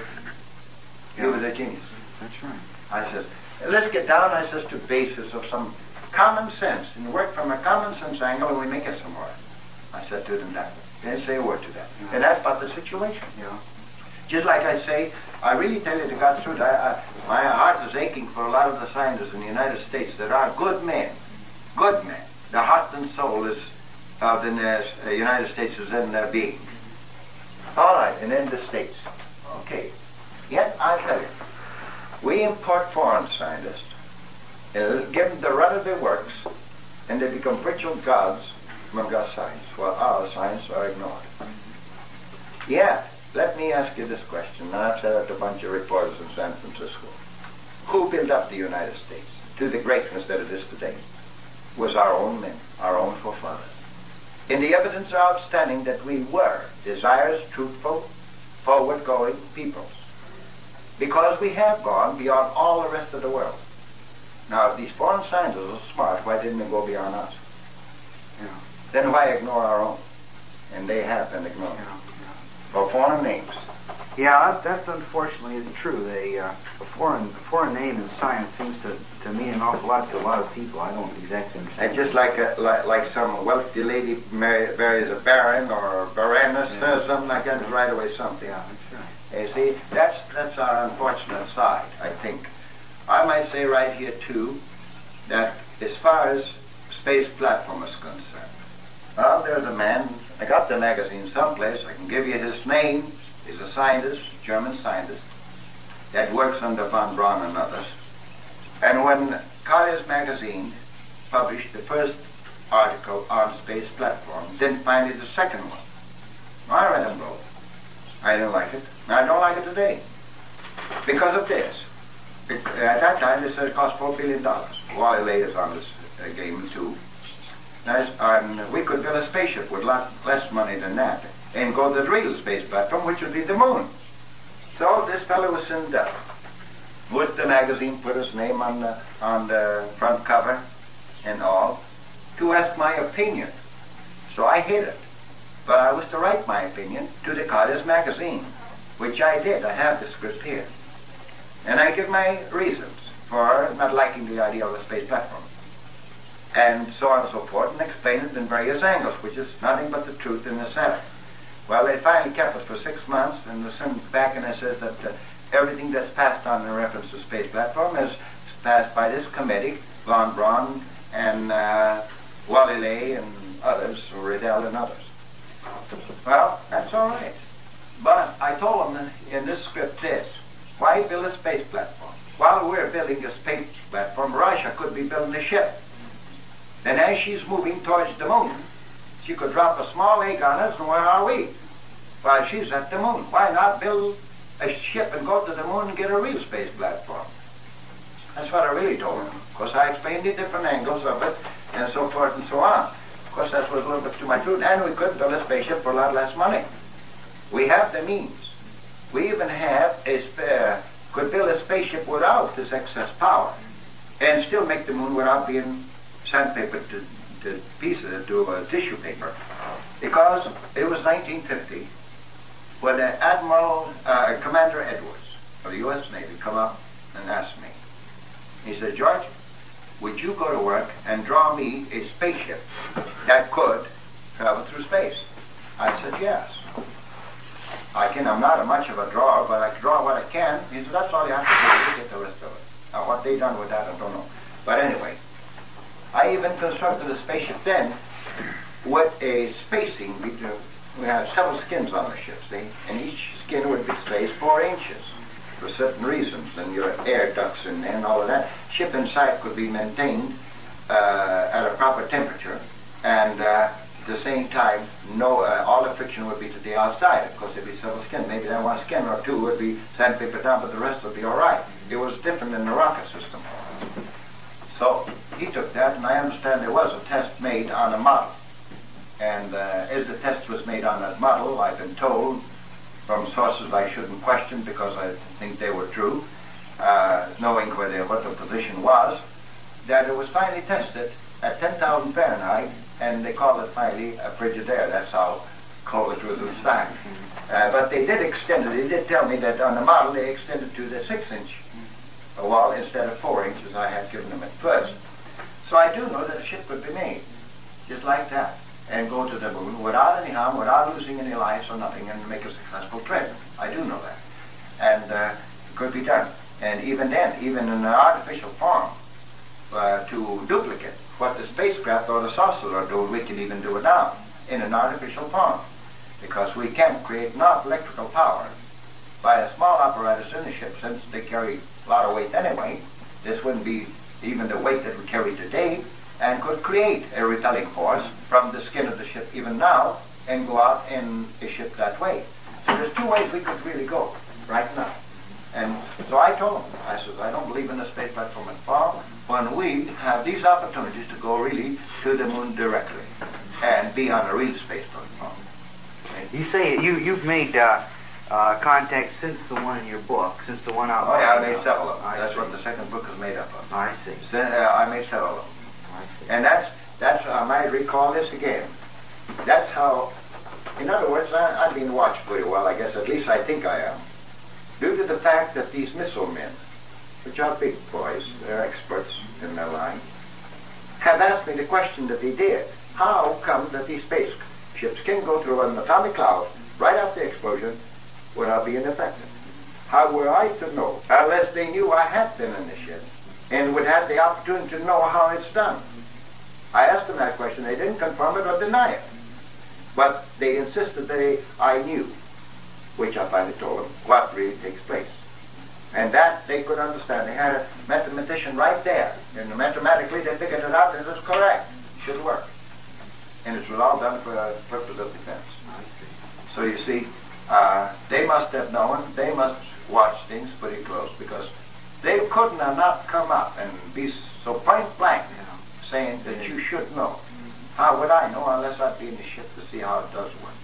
he was a genius. That's right. I says, let's get down, I says, to basis of some common sense, and work from a common sense angle, and we make it somewhere. I said to them that. They didn't say a word to that. Yeah. And that's about the situation. Yeah. Just like I say, I really tell you the God's truth, I, I, my heart is aching for a lot of the scientists in the United States that are good men. Good men. The heart and soul is of the uh, United States is in their being. All right, and in the States. Okay. Yet, I tell you, we import foreign scientists, and give them the run of their works, and they become virtual gods among our science, while our science are ignored. Yeah. Let me ask you this question, and I've said it to a bunch of reporters in San Francisco. Who built up the United States to the greatness that it is today? Was our own men, our own forefathers. And the evidence is outstanding that we were desirous, truthful, forward-going peoples. Because we have gone beyond all the rest of the world. Now, if these foreign scientists are smart, why didn't they go beyond us? Yeah. Then why ignore our own? And they have been ignored. Yeah. For foreign names. Yeah, that's, that's unfortunately isn't true. They, uh, a foreign a foreign name in science seems to, to mean an awful lot to a lot of people. I don't exactly understand. And just like a, like, like some wealthy lady marries a baron or baroness yeah. or something like that, right away something. Yeah, that's right. You see, that's that's our unfortunate side, I think. I might say right here too that as far as space platform is concerned, well, there's a man. I got the magazine someplace. I can give you his name. He's a scientist, German scientist, that works under von Braun and others. And when Collier's magazine published the first article on space platform, didn't find it the second one. I read them both. I didn't like it. I don't like it today. Because of this. It, at that time, they said it cost four billion dollars. Wally Layer's on this uh, game, too. And we could build a spaceship with lot less money than that and go to the real space platform, which would be the moon. So this fellow was sent up. Would the magazine put his name on the, on the front cover and all to ask my opinion. So I hid it. But I was to write my opinion to the Carter's magazine, which I did. I have the script here. And I give my reasons for not liking the idea of a space platform. And so on and so forth, and explain it in various angles, which is nothing but the truth in the center. Well, they finally kept it for six months, and they sent back and it says that uh, everything that's passed on in reference to space platform is passed by this committee, Von Braun and uh, Wally Lay and others, or Riddell and others. Well, that's all right. But I told them in this script this: why build a space platform? While we're building a space platform, Russia could be building a ship. Then as she's moving towards the moon, she could drop a small egg on us, and where are we? While she's at the moon. Why not build a ship and go to the moon and get a real space platform? That's what I really told them. Of course, I explained the different angles of it, and so forth and so on. Of course, that was a little bit too much truth, and we could build a spaceship for a lot less money. We have the means. We even have a spare, could build a spaceship without this excess power, and still make the moon without being sandpaper to, to pieces, to uh, tissue paper. Because it was nineteen fifty when uh, Admiral uh, Commander Edwards of the U S Navy come up and asked me. He said, George, would you go to work and draw me a spaceship that could travel through space? I said, yes. I can, I'm not a much of a drawer, but I can draw what I can. He said, that's all you have to do, you get the rest of it. Now, what they done with that, I don't know. But anyway, I even constructed a spaceship then with a spacing between, we have several skins on the ship, see? And each skin would be spaced four inches for certain reasons, and your air ducts in there and all of that. Ship inside could be maintained uh, at a proper temperature, and uh, at the same time, no, uh, all the friction would be to the outside. Of course, there'd be several skins. Maybe that one skin or two would be sandpaper down, but the rest would be all right. It was different than the rocket system. So he took that, and I understand there was a test made on a model. And uh, as the test was made on that model, I've been told from sources I shouldn't question because I think they were true, uh, knowing where they, what the position was, that it was finally tested at ten thousand Fahrenheit, and they called it finally a Frigidaire. That's how cold it was inside. Uh, but they did extend it. They did tell me that on the model they extended to the six-inch wall instead of four inches I had given them at first. So I do know that a ship could be made, just like that, and go to the moon without any harm, without losing any lives or nothing, and make a successful trip. I do know that. And uh, it could be done. And even then, even in an artificial form, uh, to duplicate what the spacecraft or the saucers are doing, we can even do it now, in an artificial form. Because we can create enough electrical power by a small apparatus in the ship, since they carry a lot of weight anyway. This wouldn't be even the weight that we carry today, and could create a repelling force from the skin of the ship even now and go out in a ship that way. So there's two ways we could really go right now. And so I told him, I said, I don't believe in the space platform at all when we have these opportunities to go really to the moon directly and be on a real space platform. You say you, you've made uh, uh, contacts since the one in your book, since the one out. Oh yeah, I made several of them. I That's see. what the second book is made up of. I see. So, uh, I made several of them. And that's, that's, I might recall this again. That's how, in other words, I, I've been watched pretty well, I guess, at least I think I am. Due to the fact that these missile men, which are big boys, they're experts in their line, have asked me the question that they did. How come that these spaceships can go through an atomic cloud right after the explosion without being affected? How were I to know, unless they knew I had been in the ship and would have the opportunity to know how it's done? I asked them that question. They didn't confirm it or deny it. But they insisted that they, I knew, which I finally told them, what really takes place. And that they could understand. They had a mathematician right there. And mathematically they figured it out and it was correct. It should work. And it was all done for a purpose of defense. So you see, uh, they must have known, they must watch things pretty close, because they couldn't have not come up and be so point blank saying that you should know. How would I know unless I'd be in the ship to see how it does work?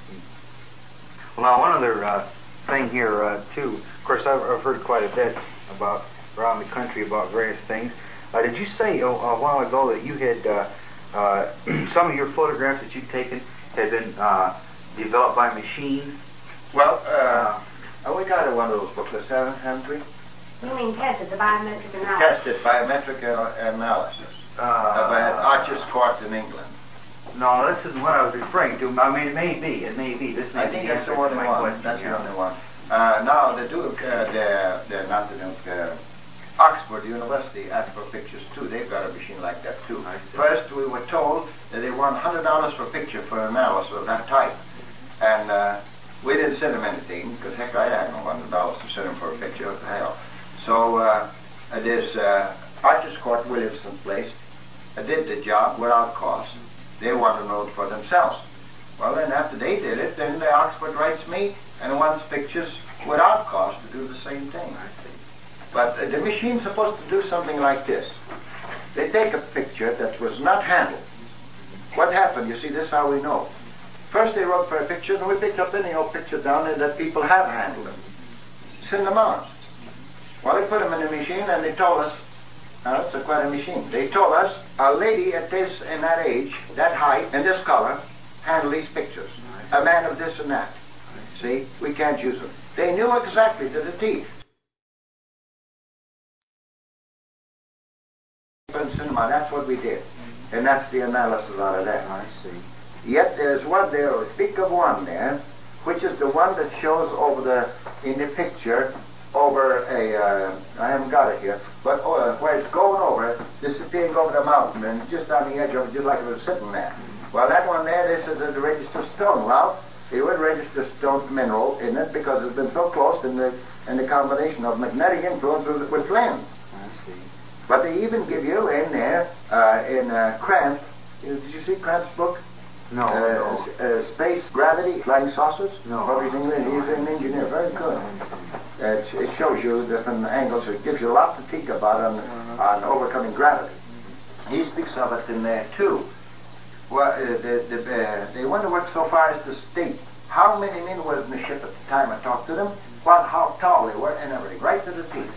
Well, now, one other uh, thing here, uh, too. Of course, I've, I've heard quite a bit about around the country about various things. Uh, did you say a, a while ago that you had uh, uh, some of your photographs that you'd taken had been uh, developed by machine? Well, uh, oh, we got one of those booklets, haven't, haven't we? You mean tested, the biometric analysis? Tested biometric analysis uh, by Archer's Court in England. No, this isn't what I was referring to. I mean, it may be. It may be. This may I think be that's the only my one. question, That's yeah. the only one. Uh, now, the Duke, uh, the, the, not the Duke, uh, Oxford University asked for pictures too. They've got a machine like that too. First, we were told that they want one hundred dollars for a picture for analysis of that type. And uh, we didn't send them anything, because heck, I had no one hundred dollars to send them for a picture. What the hell? So, uh, there's uh, Archer's Court, Williamson Place, uh, did the job without cost. They want to know it for themselves. Well, then after they did it, then the Oxford writes me and wants pictures without cost to do the same thing. But uh, the machine's supposed to do something like this. They take a picture that was not handled. What happened? You see, this is how we know. First they wrote for a picture, and we picked up any old picture down there that people have handled them. Send them out. Well, they put them in the machine, and they told us, now it's a quite a machine. They told us, a lady at this and that age, that height, and this color, handle these pictures. A man of this and that. See, we can't use them. They knew exactly to the teeth. In cinema, that's what we did. And that's the analysis out of that. I see. Yet there's one there, I'll speak of one there, which is the one that shows over the, in the picture, over a, uh, I haven't got it here, but uh, where it's going over, disappearing over the mountain, and just on the edge of it, just like it was sitting there. Well, that one there, they said that the register stone. Well, it would register stone mineral in it because it's been so close in the, in the combination of magnetic influence with, with lens. I see. But they even give you in there, uh, in uh, Krantz, did you see Krantz's book? No, Uh, no. uh, space, gravity, flying saucers? No. Everything. He's an engineer, very good. Uh, it, it shows you different angles. It gives you a lot to think about on, on overcoming gravity. He speaks of it in there too. Well, uh, the, the, uh, they want to work so far as to state how many men were in the ship at the time I talked to them, what, how tall they were, and everything, right to the teeth.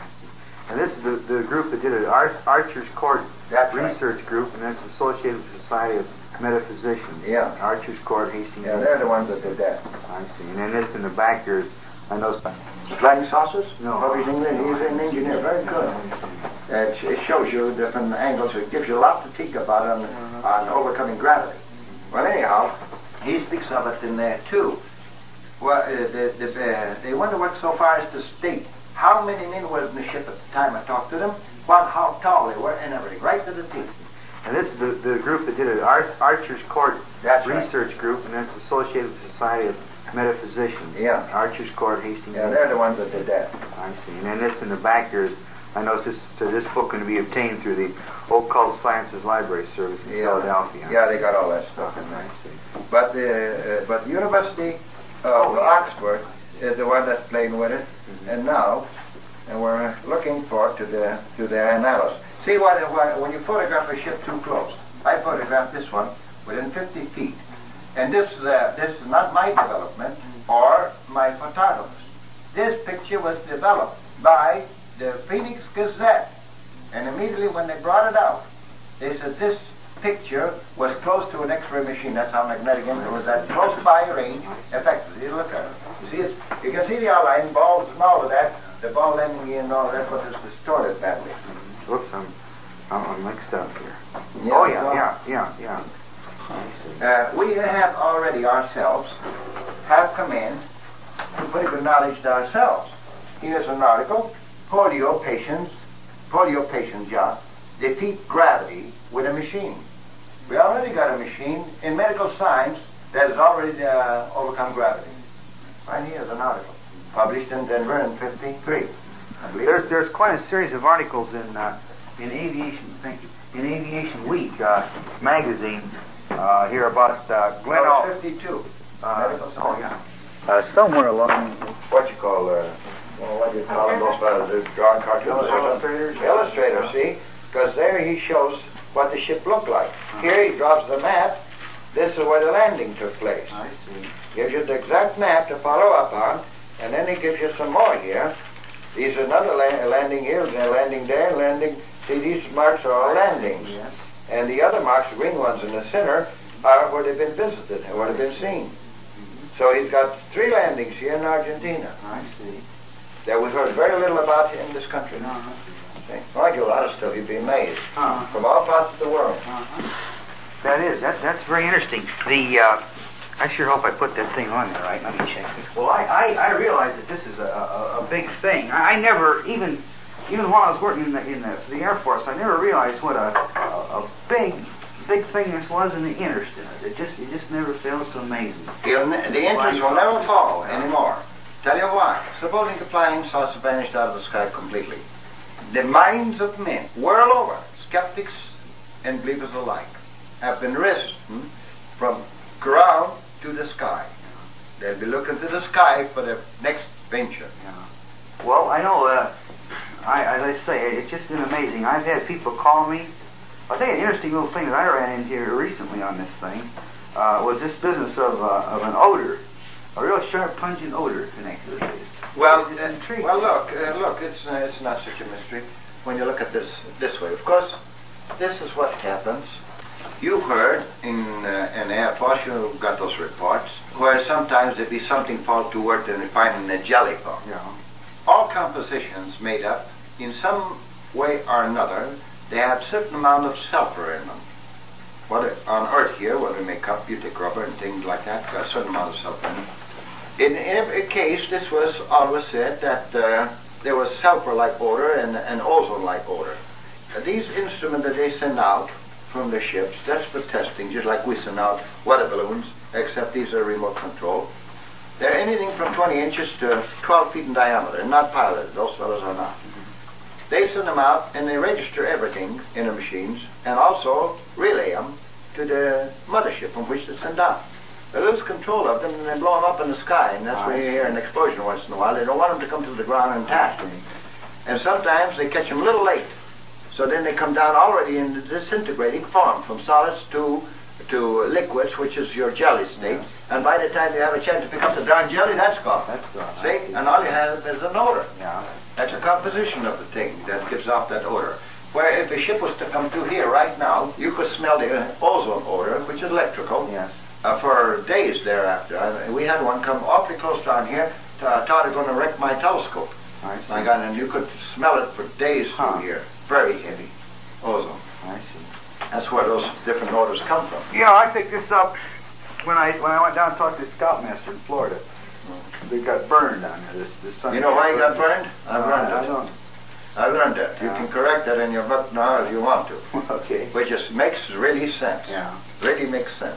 And this is the, the group that did it, Ar- Archer's Court That's right. Research Group, and that's associated with the Society of Metaphysicians. Yeah. Archer's Court, Hastings. Yeah, they're the ones that did that. I see. And then this in the back, there's, I know. Flying saucers? No. Everything. He's an engineer, very good. Uh, it, it shows you different angles. It gives you a lot to think about on, on overcoming gravity. Well, anyhow, he speaks of it in there too. Well, uh, the, the, uh, they want to work so far as to state how many men were in the ship at the time I talked to them, what, how tall they were, and everything, right to the teeth. And this is the, the group that did it, Ar- Archer's Court That's right. Research Group, and that's associated with the Society of Metaphysicians. Yeah. Archer's Court, Hastings. Yeah, they're the ones that did that. I see. And then this in the back, there's, I know this, so this book can be obtained through the Occult Sciences Library Service in Yeah. Philadelphia. Yeah, they got all that stuff in I there. see. But the uh, but the University of Oxford is the one that's playing with it, mm-hmm. and now, and we're looking forward to the to their analysis. See what when you photograph a ship too close. I photographed this one within fifty feet, and this uh, this is not my development or my photographers. This picture was developed by the Phoenix Gazette, and immediately when they brought it out, they said this picture was close to an X-ray machine. That's how magnetic influence, that close by range affected it. Look at it. You see it? You can see the outline, balls and all of that. The ball ending and all of that, but it's distorted badly. Whoops, I'm, I'm, I'm mixed up here. Yeah, oh, yeah, well, yeah, yeah, yeah. I see. Uh, we have already ourselves have command to put good knowledge to ourselves. Here's an article: polio patients, polio patient job, defeat gravity with a machine. We already got a machine in medical science that has already uh, overcome gravity. Right here's an article published in Denver in fifty-three. I believe. There's there's quite a series of articles in uh, in aviation. Thank you. In Aviation Week uh, magazine uh, here about uh, Glenn. Oh, Al- fifty-two. uh, Medical oh science. yeah. Uh, somewhere along. What you call, uh, well, what do you call them, those fellows that draw cartoons? Illustrators? Illustrators, see? Because there he shows what the ship looked like. Here he draws the map. This is where the landing took place. I see. Gives you the exact map to follow up on, and then he gives you some more here. These are another la- landing here, and a landing there, landing. See, these marks are all landings. Yes. And the other marks, the green ones in the center, are where they've been visited and where they've been seen. So he's got three landings here in Argentina. I see. There was heard very little about him in this country. Uh-huh. See? Well, I do a lot of stuff. You'd be amazed. Uh-huh. From all parts of the world. Uh-huh. That is, that, that's very interesting. The, uh, I sure hope I put that thing on there right. Let me check this. Well, I, I, I realize that this is a, a, a big thing. I, I never, even even while I was working in the, in the, the Air Force, I never realized what a, a, a big, big thing this was and the interest in it. It just, it just never fails to amaze me. He'll ne- the interest will never fall anymore. Tell you why. Supposing the flying saucer vanished out of the sky completely. The minds of men, world over, skeptics and believers alike, have been risen from ground to the sky. They'll be looking to the sky for the next venture. Yeah. Well, I know, uh, I, as I say, it's just been amazing. I've had people call me. I'll tell you an interesting little thing that I ran into here recently on this thing uh, was this business of, uh, of an odor, a real sharp, pungent odor connected with it. Well, It's uh, intriguing. well, look, uh, look, it's uh, it's not such a mystery when you look at this this way. Of course, this is what happens. You heard in uh, in Air Force, you got those reports where sometimes there'd be something fall to work and finding a jelly form. Yeah. All compositions made up in some way or another. They have a certain amount of sulfur in them. What on Earth here, where we make up, you take rubber and things like that, got a certain amount of sulfur in them. In every case, this was always said that uh, there was sulfur-like odor and, and ozone-like odor. Uh, these instruments that they send out from the ships, that's for testing, just like we send out weather balloons, except these are remote control. They're anything from twenty inches to twelve feet in diameter, and not piloted. Those fellows are not. They send them out and they register everything in the machines and also relay them to the mothership from which they send out. They lose control of them and they blow them up in the sky, and that's where you hear an explosion once in a while. They don't want them to come to the ground intact. And sometimes they catch them a little late. So then they come down already in the disintegrating form from solids to to liquids, which is your jelly state. And by the time you have a chance to pick up the darn jelly, that's gone. That's gone. See? And all you have is an odor. Yeah. That's a composition of the thing that gives off that odor. Where if a ship was to come through here right now, you could smell the ozone odor, which is electrical, Yes. uh, for days thereafter. I, we had one come awfully close down here. Uh, thought it was going to wreck my telescope. I see. My God, and you could smell it for days Huh. through here. Very heavy ozone. I see. That's where those different odors come from. Yeah, I picked this up when I when I went down and talked to the Scoutmaster in Florida. They got burned down there. This, this Sunday. You know why he got burned? I've Uh, learned I it. don't. I learned it. You Yeah. can correct that in your book now if you want to. Okay. Which just makes really sense. Yeah. Really makes sense.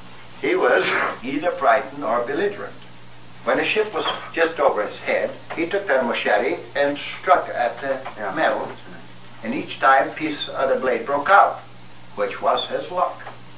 He was either frightened or belligerent. When the ship was just over his head, he took that machete and struck at the Yeah. metal, and each time a piece of the blade broke out, which was his luck.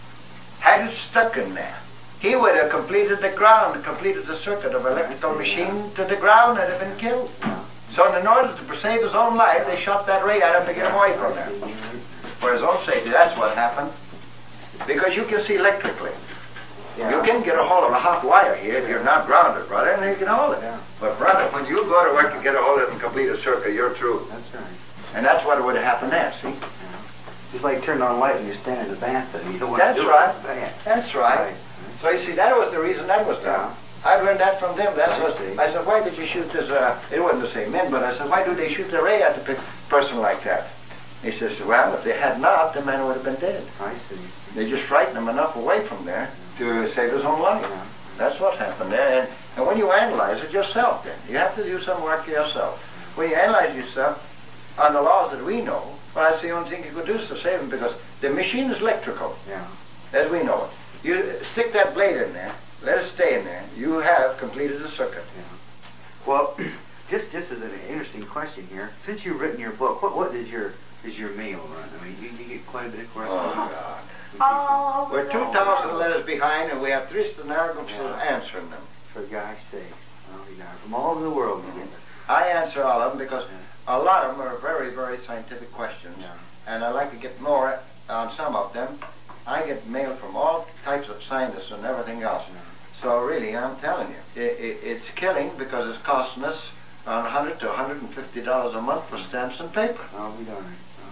Had it stuck in there, he would have completed the ground, completed the circuit of electrical machine to the ground and have been killed. So in order to save his own life, they shot that ray at him to get him away from there. For his own safety, that's what happened. Because you can see electrically. Yeah. You can get a hold of a hot wire here if you're not grounded, brother, and you can hold it. Yeah. But brother, when you go to work and get a hold of it and complete a circuit, you're through. That's right. And that's what would have happened there, see? Just like turning on a light when you're standing in the bathtub. You don't want That's to do right. it. Bam. That's right. Right. So you see, that was the reason that was done. I learned that from them. That's I what, see. I said, why did you shoot this, uh, it wasn't the same men, but I said, why do they shoot the ray at the pe- person like that? He says, well, if they had not, the man would have been dead. I see. They just frightened him enough away from there to save his own life. Yeah. That's what happened there. And, and when you analyze it yourself, then, you have to do some work yourself. When you analyze yourself on the laws that we know, well, that's the only thing you could do is to save him, because the machine is electrical, Yeah. as we know it. You stick that blade in there, let it stay in there, you have completed the circuit. Well, just just as an interesting question here, since you've written your book, what what is your is your mail run? I mean, you, you get quite a bit of Oh, correspondence. God. All over We're the two thousand world. letters behind, and we have three stenographers Yeah. answering them. For gosh sake, well, you know, from all over the world, you get I answer all of them because a lot of them are very, very scientific questions, Yeah. and I like to get more on some of them. I get mail from all types of scientists and everything else. So really, I'm telling you, it, it, it's killing because it's costing us one hundred to one hundred fifty dollars a month for stamps and paper. I'll be darned.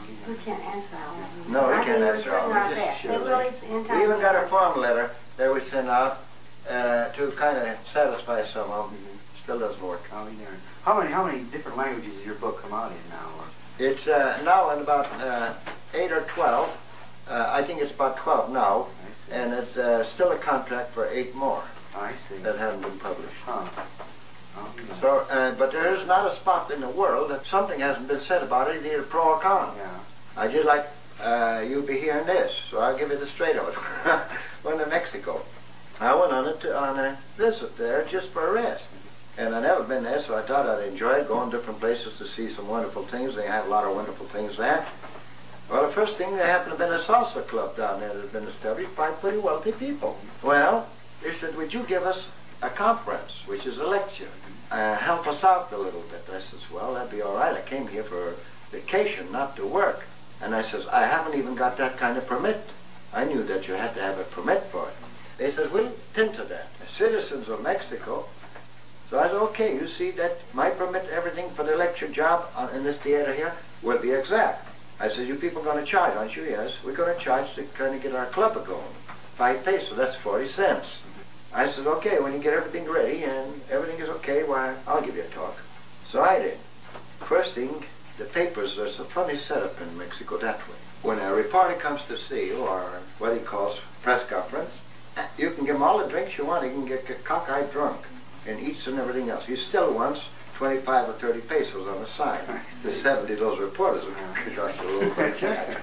We can't answer all of them. No, we I can't mean, answer we're all. doing our We best. just It really is We even entirely got a our- form letter that we sent out uh, to kind of satisfy some of them. Still doesn't work. Oh, yeah. How many how many different languages does your book come out in now? Or? It's uh, now in about uh, eight or twelve. Uh, I think it's about twelve now, and it's uh, still a contract for eight more I see. that haven't been published. Huh. Oh, yeah. So, uh, but there is not a spot in the world that something hasn't been said about it, either pro or con. Yeah. I just like uh, you be hearing this, so I'll give you the straight out. Went to Mexico. I went on a, on a visit there just for a rest. And I'd never been there, so I thought I'd enjoy it, going different places to see some wonderful things. They had a lot of wonderful things there. Well, the first thing, there happened to have been a salsa club down there that had been established by pretty wealthy people. Well, they said, would you give us a conference, which is a lecture? Uh, help us out a little bit. I says, well, that'd be all right. I came here for vacation, not to work. And I says, I haven't even got that kind of permit. I knew that you had to have a permit for it. They says, we'll tend to that. The citizens of Mexico. So I said, okay, you see that my permit, everything for the lecture job on, in this theater here will be exact. I said, you people going to charge, aren't you? Yes, we're going to charge to kind of get our club going. Five pesos, that's forty cents. I said, okay, when you get everything ready and everything is okay, why, I'll give you a talk. So I did. First thing, the papers, there's a funny setup in Mexico that way. When a reporter comes to see you, or what he calls press conference, you can give him all the drinks you want. He can get cockeyed drunk and eats and everything else. He still wants twenty-five or thirty pesos on the side. The seventy those reporters have got a little bit.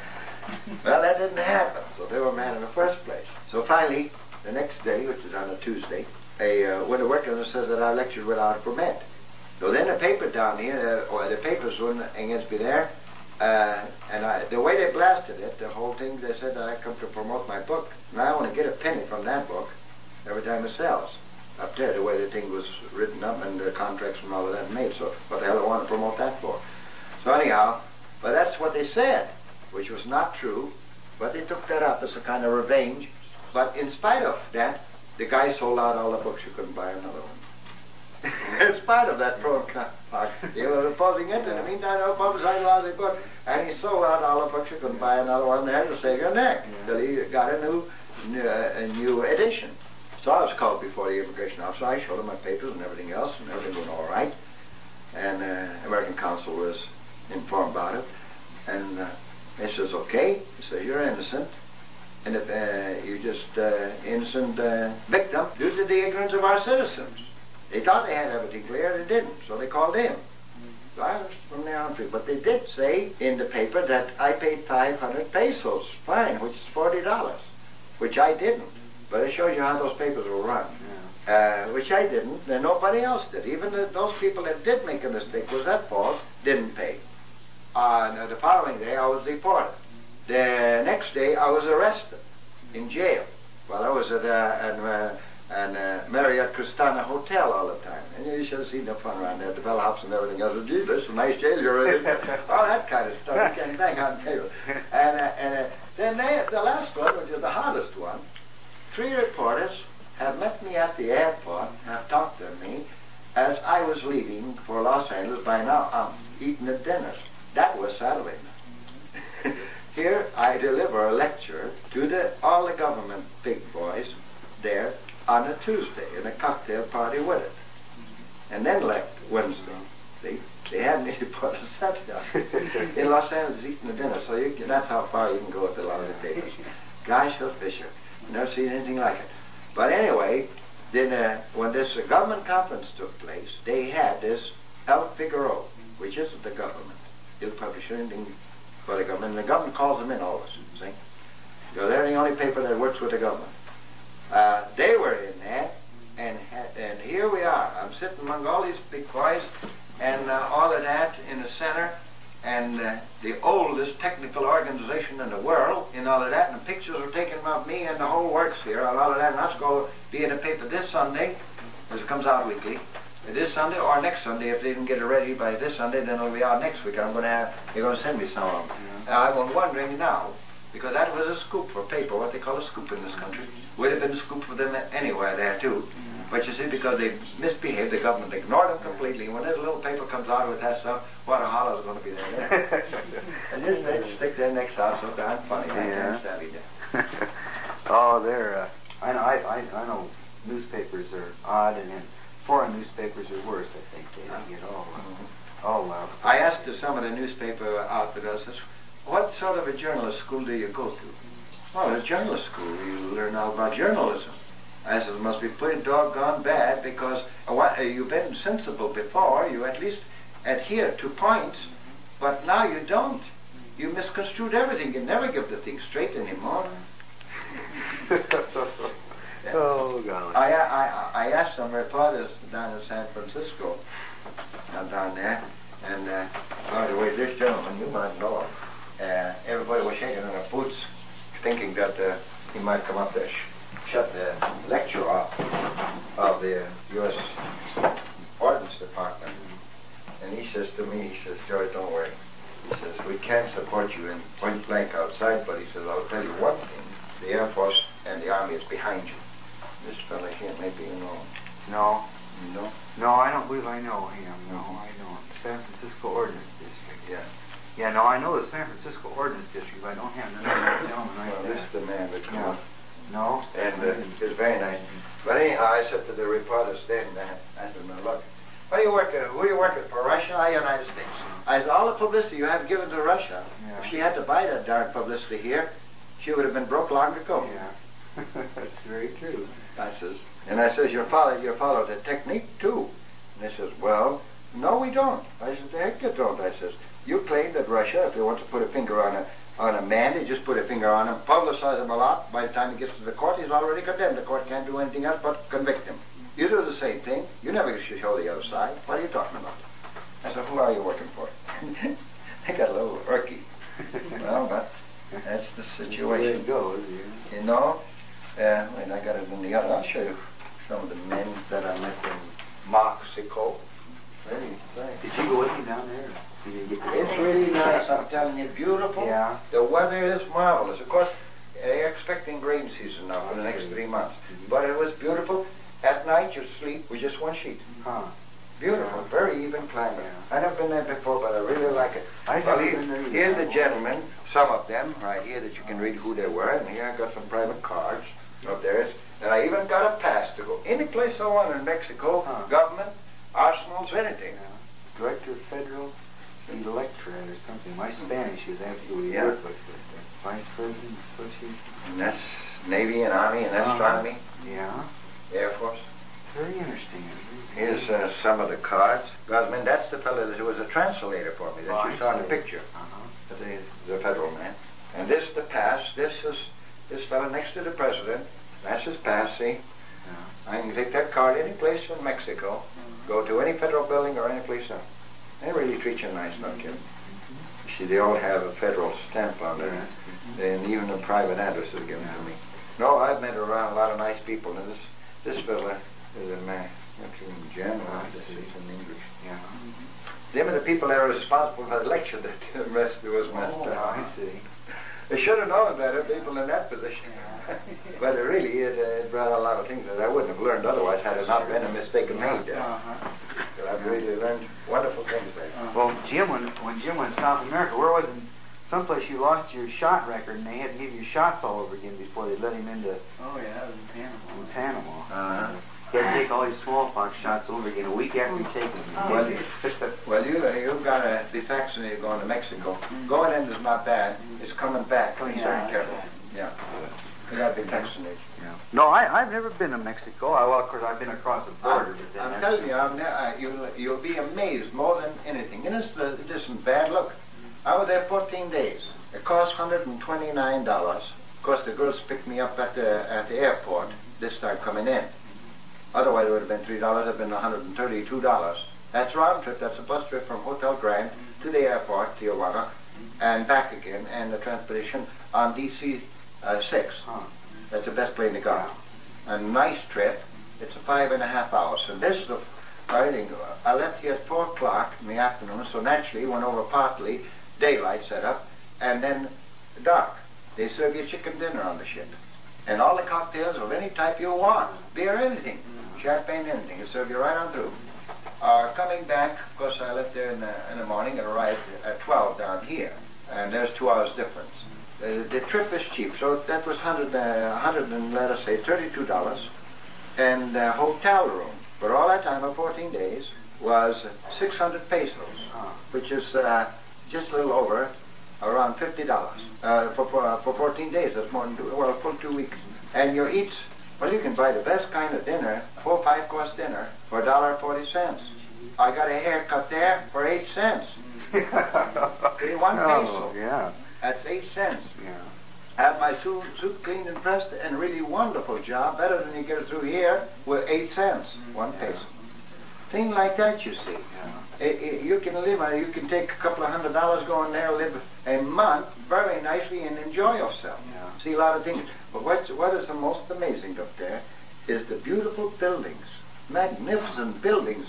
Well, that didn't happen, so they were mad in the first place. So finally, the next day, which is on a Tuesday, a uh, went to work and said that I lectured without a permit. So then the paper down here, uh, or the papers wouldn't against me there, uh, and I, the way they blasted it, the whole thing, they said that I come to promote my book, and I only get a penny from that book every time it sells. Up there, the way the thing was written up and the contracts and all of that made, so what the hell do I want to promote that for? So anyhow, but that's what they said, which was not true, but they took that up as a kind of revenge. But in spite of that, the guy sold out all the books. You couldn't buy another one. In spite of that pro and con, they were opposing it. In the meantime, they were publicizing a lot of the book, and he sold out all the books. You couldn't buy another one. They had to save your neck till he got a new, new uh, a new edition. So I was called before the immigration officer. I showed him my papers and everything else, and everything went all right. And uh, American consul was informed about it, and uh, he says, "Okay," he says, "you're innocent." And if uh, you just uh, innocent uh, victim due to the ignorance of our citizens. They thought they had everything clear, they didn't, so they called him. So I was from there on free. But they did say in the paper that I paid five hundred pesos, fine, which is forty dollars, which I didn't. But it shows you how those papers were run, yeah. uh, which I didn't, and nobody else did. Even the, those people that did make a mistake, was at fault, didn't pay. Uh, the following day, I was deported. The next day, I was arrested in jail while I was at uh, an, uh, an uh, Marriott Cristana Hotel all the time. And you should have seen the fun around there, the bellhops and everything else. Gee, this is a nice jail you're in. All that kind of stuff. You can't bang on table. And, uh, and uh, then they, the last one, which is the hardest one, three reporters have met me at the airport, have talked to me as I was leaving for Los Angeles. By now, I'm eating at dinner. That was Saturday night. Here I deliver a lecture to the, all the government big boys there on a Tuesday, and a cocktail party with it. And then left Wednesday. See? They had me put a Saturday in Los Angeles eating the dinner, so you can, that's how far you can go with a lot of the papers. Gosh, Phil Fisher. Never seen anything like it. But anyway, then uh, when this uh, government conference took place, they had this El Figaro, which isn't the government. They'll publish anything for the government, and the government calls them in always, see? Because they're the only paper that works with the government. Uh, they were in there, and and here we are. I'm sitting among all these big boys, and uh, all of that in the center, and uh, the oldest technical organization in the world, in all of that, and pictures are taken of me and the whole works here, and all of that, and that's going to be in the paper this Sunday, as it comes out weekly, this Sunday or next Sunday. If they didn't get it ready by this Sunday, then it'll be out next week. I'm going to have, they're going to send me some of them. Mm-hmm. uh, I'm wondering now, because that was a scoop for paper, what they call a scoop in this country. Would have been a scoop for them anywhere there too. Mm-hmm. But you see, because they misbehaved, the government ignored them completely. When this little paper comes out with that stuff, what a hollow's going to be there. And just they stick their necks out so darn funny. I Yeah. can't stand it. Oh, they're. Uh, I know. I, I I know. Newspapers are odd, and then foreign newspapers are worse. I think they get all uh, all loud. I asked some of the newspaper outfitters, what sort of a journalist school do you go to? Well, a journalist school. You learn all about journalism. I said, it must be pretty doggone bad because uh, what, uh, you've been sensible before. You at least adhere to points, but now you don't. You misconstrued everything. You never give the thing straight anymore. Oh, golly. I, I, I asked some reporters down in San Francisco, uh, down there, and uh, by the way, this gentleman, you might know him. Uh, everybody was shaking in their boots, thinking that uh, he might come up there, sh- shut the lecture off of the U S Ordnance Department. And he says to me, he says, George, don't worry. He says, we can't support you in point blank outside, but he says, I'll tell you one thing. The Air Force and the Army is behind you. This fella here, maybe you know him. No. You know? No, I don't believe I know him. No, I don't. San Francisco Ordnance District. Yeah. Yeah, no, I know the San Francisco Ordnance District, but I don't have the name of the gentleman right Well, there. this is the man that Yeah. come No. And uh, it was very nice. But anyhow, I said to the reporter standing there, I said, now look, what are you working, who are you working for, Russia or United States? I said, all the publicity you have given to Russia. Yeah. If she had to buy that darn publicity here, she would have been broke long ago. Yeah. That's very true. I says, and I says, you follow, you follow the technique too. And they says, well, no, we don't. I said, the heck you don't. I says, you claim that Russia, if they want to put a finger on a on a man, they just put a finger on him, publicize him a lot. By the time he gets to the court, he's already condemned. The court can't do anything else but convict him. You do the same thing. You never show the other side. What are you talking about? I said, who are you working for? They got a little irky. Well, but that's the situation. There it goes, yeah. You know, uh, and I got it in the other. I'll show you some of the men that I met in Mexico. Very nice. Did you go with me down there? Did you get to It's really nice, I'm telling you, beautiful. Yeah. The weather is marvelous. Of course, they're expecting rain season now for the next three months. But it was beautiful. At night, you sleep with just one sheet. Huh. Beautiful, very even climate. Yeah. I've never been there before, but I really like it. I've Well, never here- been there either. here's the gentlemen, some of them right here that you can read who they were, and here I got some private cards of theirs. And I even got a pass to go any place I want in Mexico, Huh. government, arsenals, anything. Yeah. Director of Federal Electorate or something. My Spanish is absolutely Yeah. worthless. Vice President Association. And that's Navy and Army and Uh-huh. astronomy, Yeah. Air Force. Very interesting. Here's uh, some of the cards. Gosman, that's the fellow that was a translator for me that Oh, you I saw in the see. picture. Uh-huh. The, the federal man. And this the pass. This is this fellow next to the president. That's his pass, see? Yeah. I can take that card any place in Mexico, Mm-hmm. go to any federal building or any place else. They really treat you nice, don't you? You see, they all have a federal stamp on there. And even the private address is given to me. No, I've met around a lot of nice people, and this this fella is a man. That's in general, this is in English. Yeah. Them are the people that are responsible for the lecture that the rest of us messed Oh, up. I see. They should have known better, people in that position. But it really, it, uh, it brought a lot of things that I wouldn't have learned otherwise had it not been a mistake made there. Uh-huh. But I've really learned wonderful things there. Well, Jim, when, when Jim went to South America, where was it? Someplace you lost your shot record, and they had to give you shots all over again before they let him into Oh, yeah, it was in Panama. in Panama. Uh-huh. He had to take all these smallpox shots over again a week after he taken them. Well, well, you, you've got to be vaccinated going to Mexico. Going in is not bad. It's coming back. Please be very careful. Yeah. You got to be vaccinated. Yeah. No, I, I've never been to Mexico. I, well, of course, I've been across the border. but then I'm that's- telling you, I'm ne- uh, you'll, you'll be amazed more than anything. And it's, uh, it isn't bad. Look, I was there fourteen days. It cost one hundred twenty-nine dollars. Of course, the girls picked me up at the at the airport this time coming in. Otherwise, it would have been three dollars. It would have been one hundred thirty-two dollars. That's round trip. That's a bus trip from Hotel Grand to the airport, Tijuana, and back again, and the transportation on D C uh, six. Huh. That's the best plane to go. A nice trip. It's a five and a half hours. And this is the I think I left here at four o'clock in the afternoon, so naturally went over partly daylight set up, and then dark. They serve you chicken dinner on the ship. And all the cocktails of any type you want. Beer, anything. champagne, anything. It'll serve you right on through. Uh, coming back, of course, I left there in the, in the morning and arrived at twelve down here. And there's two hours difference. Uh, the trip is cheap, so that was one hundred, uh, one hundred and let us say thirty-two dollars. And uh, hotel room for all that time of fourteen days was six hundred pesos, which is uh, just a little over around fifty dollars uh, for, for, uh, for fourteen days. That's more than two, well, full two weeks. And your eats, well, you can buy the best kind of dinner, four five course dinner, for a dollar forty cents. I got a haircut there for eight cents. See, one peso. Oh, yeah. That's eight cents. Yeah. Had my suit, suit cleaned and pressed, and really wonderful job, better than you get it through here, with eight cents, one peso. Things like that, you see. Yeah. It, it, you can live, uh, you can take a couple of hundred dollars, go in there, live a month very nicely, and enjoy yourself. Yeah. See a lot of things. But what's, what is the most amazing up there is the beautiful buildings, magnificent buildings,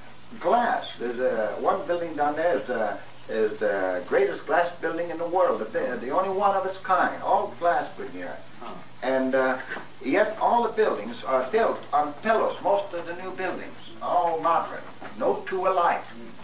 glass. There's uh, one building down there is the, is the greatest glass building in the world, the, the only one of its kind, all glass in here. Huh. And uh, yet all the buildings are built on pillars, most of the new buildings, all modern, no two alike.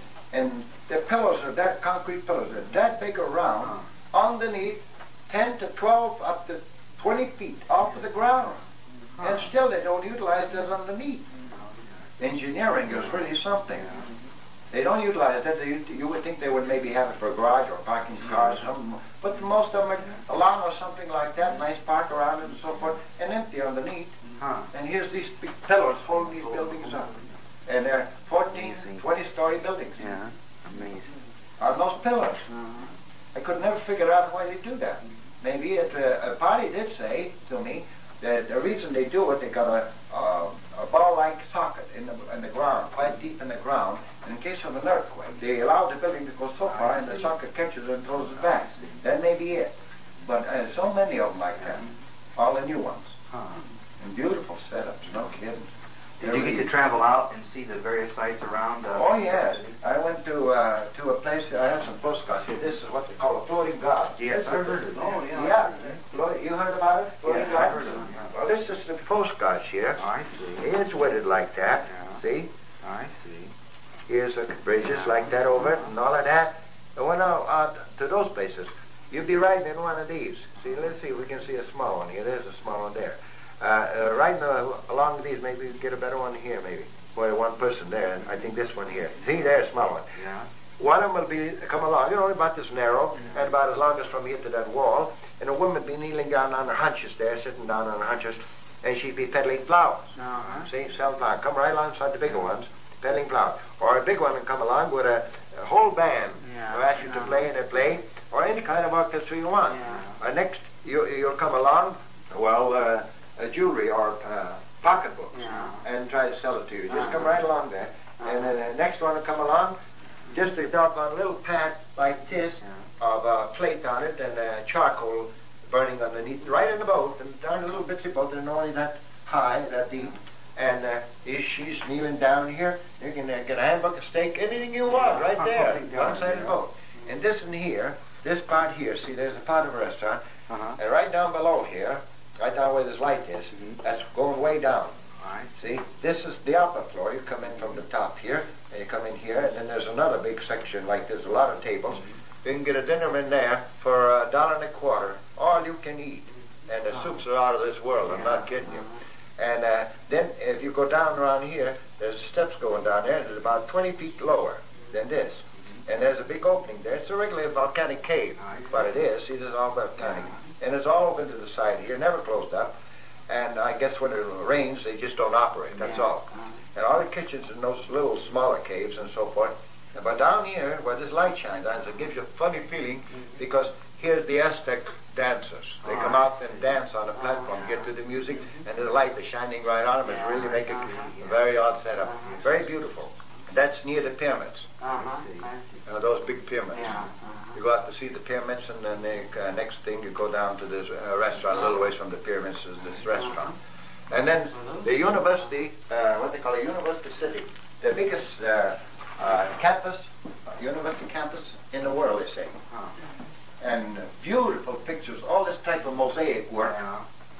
And the pillars are that concrete pillars, are that big around, underneath ten to twelve up to twenty feet off of the ground. And still they don't utilize that underneath. Engineering is really something. They don't utilize that. They, you would think they would maybe have it for a garage or parking cars or something. But most of them are along or something like that, nice park around it and so forth, and empty underneath. Huh. And here's these big pillars holding these buildings up. And they're fourteen, twenty story buildings. Yeah. Amazing. On those pillars. Uh-huh. I could never figure out why they do that. Maybe it, uh, a party did say to me that the reason they do it, they got a, a, a ball-like socket in the, in the ground, quite deep in the ground, and in case of an earthquake, they allow the building to go so far and the socket catches it and throws it back. That may be it. But uh, so many of them like that, all the new ones. Huh. And beautiful setups, no kidding. Did you get to travel out and see the various sites around? Uh, Oh yes, I went to uh, to a place. I have some postcards here. This is what they call a floating god. Yes, I've heard of it. Oh yeah, yeah. Float, you heard about it? Floating Yes, god? I've heard of it. Yeah. Well, this is the postcards here. I see. It's weighted like that. Yeah. See? I see. Here's the bridges like that over it and all of that. And when out, out to those places, you'd be riding in one of these. See, let's see if we can see a small one here. There's a small one there. Uh, uh, riding uh, along these, maybe we get a better one here, maybe. Well, one person there, and I think this one here. See, there's a small one. Yeah. One of them will be come along, you know, about this narrow, and about as long as from here to that wall. And a woman would be kneeling down on her hunches there, sitting down on her hunches, and she'd be peddling flowers. Uh-huh. See, sell flowers. Come right alongside the bigger ones, peddling flowers. Or a big one would come along with a, a whole band. Yeah. They'll ask you to Yeah. play, and they play, or any kind of orchestra you want. Yeah. Uh, next, you, you'll come along, well, uh, uh, jewelry or uh, pocketbooks, Yeah. and try to sell it to you. Just Uh-huh. come right along there. And then the next one will come along, just a doggone little pad like this Yeah. of uh, plate on it and uh, charcoal burning underneath, right in the boat, and down a little bitsy boat, and only that high, that deep. And uh, is she's kneeling down here, you can uh, get a hamburger, a steak, anything you want, right there, Yeah. alongside the boat. And this in here, this part here, see, there's a part of a restaurant, Uh-huh. and right down below here, right down where this light is, Mhm. that's going way down. I See, this is the upper floor. You come in from the top here, and you come in here, and then there's another big section like there's a lot of tables. You can get a dinner in there for a dollar and a quarter, all you can eat. And the soups are out of this world, I'm not kidding you. And uh, then if you go down around here, there's steps going down there, and it's about twenty feet lower than this. And there's a big opening there. It's a regular volcanic cave, but it is. See, this is all volcanic. And it's all open to the side here, never closed up. And I guess when it rains, they just don't operate, that's Yeah. all. And all the kitchens in those little smaller caves and so forth. But down here, where this light shines on, it gives you a funny feeling, because here's the Aztec dancers. They come out and dance on the platform, get to the music, and the light is shining right on them. It's really making a very odd setup. Very beautiful. That's near the pyramids, Uh-huh. uh, those big pyramids. Yeah. You go out to see the pyramids, and then the uh, next thing you go down to this uh, restaurant, a little ways from the pyramids is this restaurant. And then the university, uh, what they call a university city, the biggest uh, uh, campus, university campus in the world, they say. And uh, beautiful pictures, all this type of mosaic work. Yeah.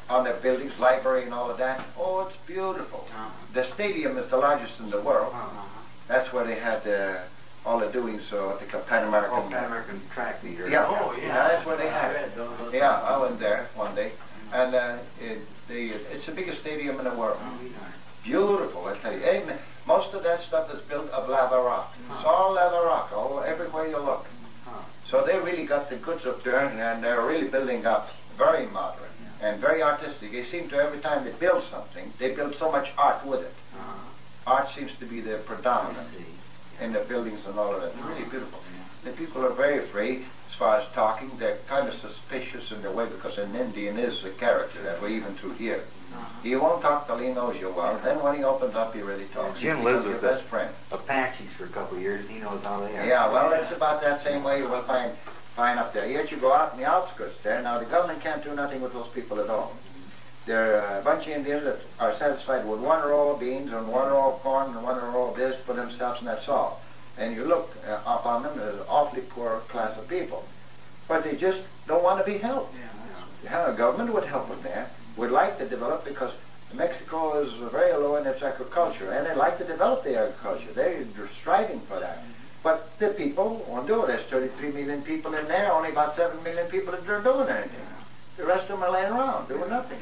on their buildings, library and all of that. Oh, it's beautiful. Uh-huh. The stadium is the largest in the world. Uh-huh. That's where they had uh, all the doings, so what they call Pan American. Oh, Pan American track meter. Yeah, Oh, yeah. yeah, that's where they had I it. read those, those Yeah, I went there one day, and uh, it, the, it's the biggest stadium in the world. Oh, yeah. Beautiful, I tell you. Even, most of that stuff is built of lava rock. It's all lava rock, all everywhere you look. Huh. So they really got the goods up there, and they're really building up very modern and very artistic. They seem to, every time they build something, they build so much art with it. Uh-huh. Art seems to be the predominant I see. in the buildings and all of that. It's really beautiful. The people are very afraid as far as talking. They're kind of suspicious in their way because an Indian is a character that way, even through here. He won't talk till he knows you well. Then when he opens up, he really talks. Jim He lives becomes with your the best friend. Apaches for a couple of years. He knows how they are. Yeah, well, it's about that same way you will find find up there. Yet you go out in the outskirts there. Now, the government can't do nothing with those people at all. There are a bunch of Indians that are satisfied with one row of beans and one row of corn and one row of this for themselves, and that's all. And you look uh, up on them as an awfully poor class of people. But they just don't want to be helped. Yeah, the government would help them there, would like to develop, because Mexico is very low in its agriculture, and they like to develop the agriculture. They're striving for that. But the people won't do it. There's thirty-three million people in there, only about seven million people that are doing anything. The rest of them are laying around doing nothing.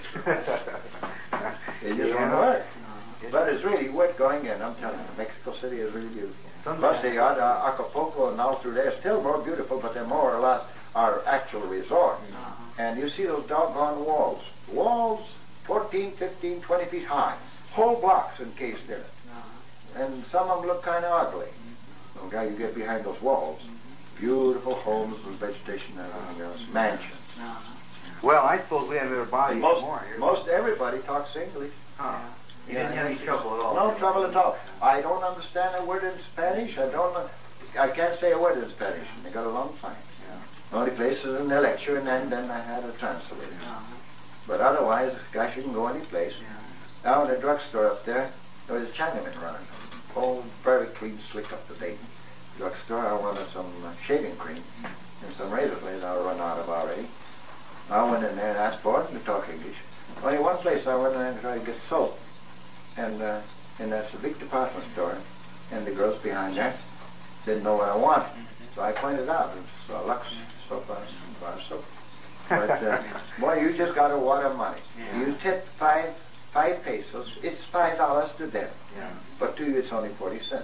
They just Yeah. won't work. It's- But it's really worth going in. I'm telling you, Mexico City is really beautiful. Sometimes- Plus, they got uh, Acapulco and all through there, still more beautiful, but they're more or less our actual resort. And you see those doggone walls. Walls fourteen, fifteen, twenty feet high. Whole blocks encased in it. And some of them look kind of ugly. The guy you get behind those walls. Beautiful homes and vegetation and everything else. Mansions. Well, I suppose we have better body Most, more here. most everybody talks English. Huh. You didn't have any trouble at all. No trouble at all. I don't understand a word in Spanish. I don't know. I can't say a word in Spanish. I got a long time. The only place is in the lecture, and then, then I had a translator. But otherwise, gosh, you can go any place. Now in the drugstore up there, there was a Chinaman running. Oh, very clean, slick, up to date drugstore. I wanted some uh, shaving cream and some razor blades I run out of already. I went in there and asked for it, and they talk English. Only one place I went in there and tried to get soap. And, uh, and that's a big department store. And the girls behind there didn't know what I wanted. So I pointed out, it's uh, Lux soap, bar soap. But, uh, boy, you just got a wad of money. Yeah. You tip five, five pesos, it's five dollars to them. Yeah. But to you, it's only forty cents.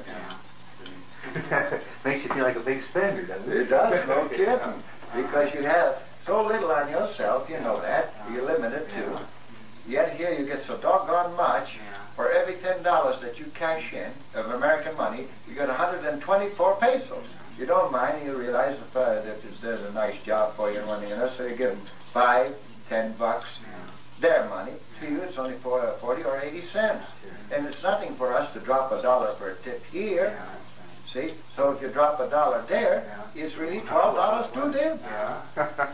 Yeah. Makes you feel like a big spender, doesn't it? It does, no kidding. Because you have so little on yourself, you know that. You're limited too. Yet here you get so doggone much. For every ten dollars that you cash in of American money, you get one hundred twenty-four pesos. You don't mind, you realize if, uh, that if there's a nice job for you and money in it, so you give them five, ten bucks, their money. To you, it's only for uh, forty or eighty cents. And it's nothing for us to drop a dollar for a tip here. See? So if you drop a dollar there, it's really twelve dollars to them. Yeah.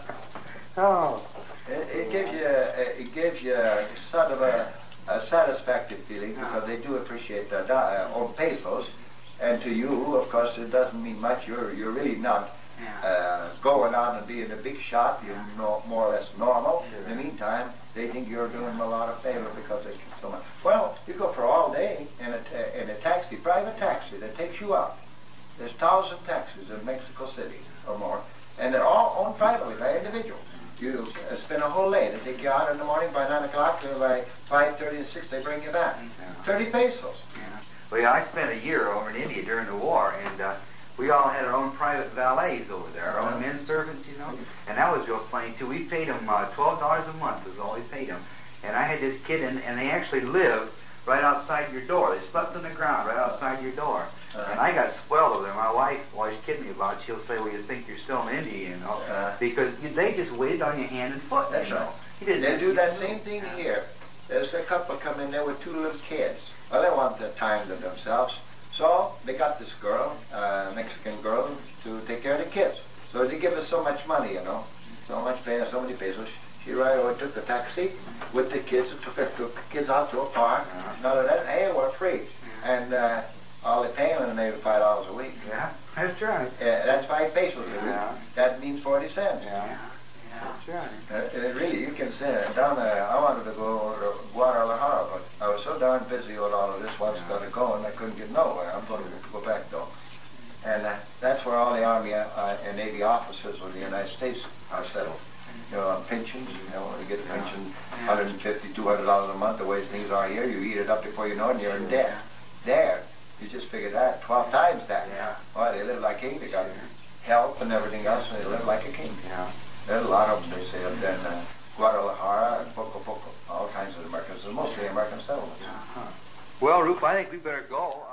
Oh. It, it gives you, a, it gives you a sort of a, a satisfactory feeling, because they do appreciate the do- uh, own pesos. And to you, of course, it doesn't mean much. You're you're really not uh, going out and being a big shot. You're no, more or less normal. In the meantime, they think you're doing them a lot of favor because they keep so much. Well, you go for all day in a, ta- in a taxi, private taxi that takes you out. There's thousand taxis in Mexico City or more, and they're all owned privately by individuals. You uh, spend a whole day. They take you out in the morning by nine o'clock, and by five thirty and six they bring you back. Thirty pesos. Well, yeah, I spent a year over in India during the war, and uh, we all had our own private valets over there, our own men servants, you know. And that was real funny, too. We paid them uh, twelve dollars a month was all we paid them. And I had this kid, and, and they actually lived right outside your door. They slept on the ground right outside your door. Uh-huh. And I got spoiled over there. My wife always kidding me about it. She'll say, well, you think you're still in India, you know, Uh-huh. because they just waited on your hand and foot, That's you know. right. He didn't They do that same thing here. There's a couple come in there with two little kids. Well, they want the time to themselves. So they got this girl, uh, Mexican girl, to take care of the kids. So they give us so much money, you know, so much pay, so many pesos. She right away took the taxi with the kids, and took, took the kids out to a park. None of that. Hey, we're free. And uh, all they pay them, maybe five dollars a week. Yeah, that's right. Uh, that's five pesos a week. Yeah. That means forty cents. Yeah, that's right. Uh, uh, really, you can say, down there, I want busy with all of this, what's yeah. got to go, and I couldn't get nowhere. I'm going to go back, though. And uh, that's where all the Army uh, and Navy officers of the United States are settled. You know, on pensions, you know, you get a pension, one hundred fifty, two hundred dollars a month, the way things are here, you eat it up before you know it, and you're in debt. There, you just figure that, twelve times that. Yeah. Well, they live like kings, they got help and everything else, and they live like a king. Yeah. There's a lot of them, they say, up there in uh, Guadalajara and Poco Poco, all kinds of Americans, mostly American settlements. Uh-huh. Well, Rube, I think we better go.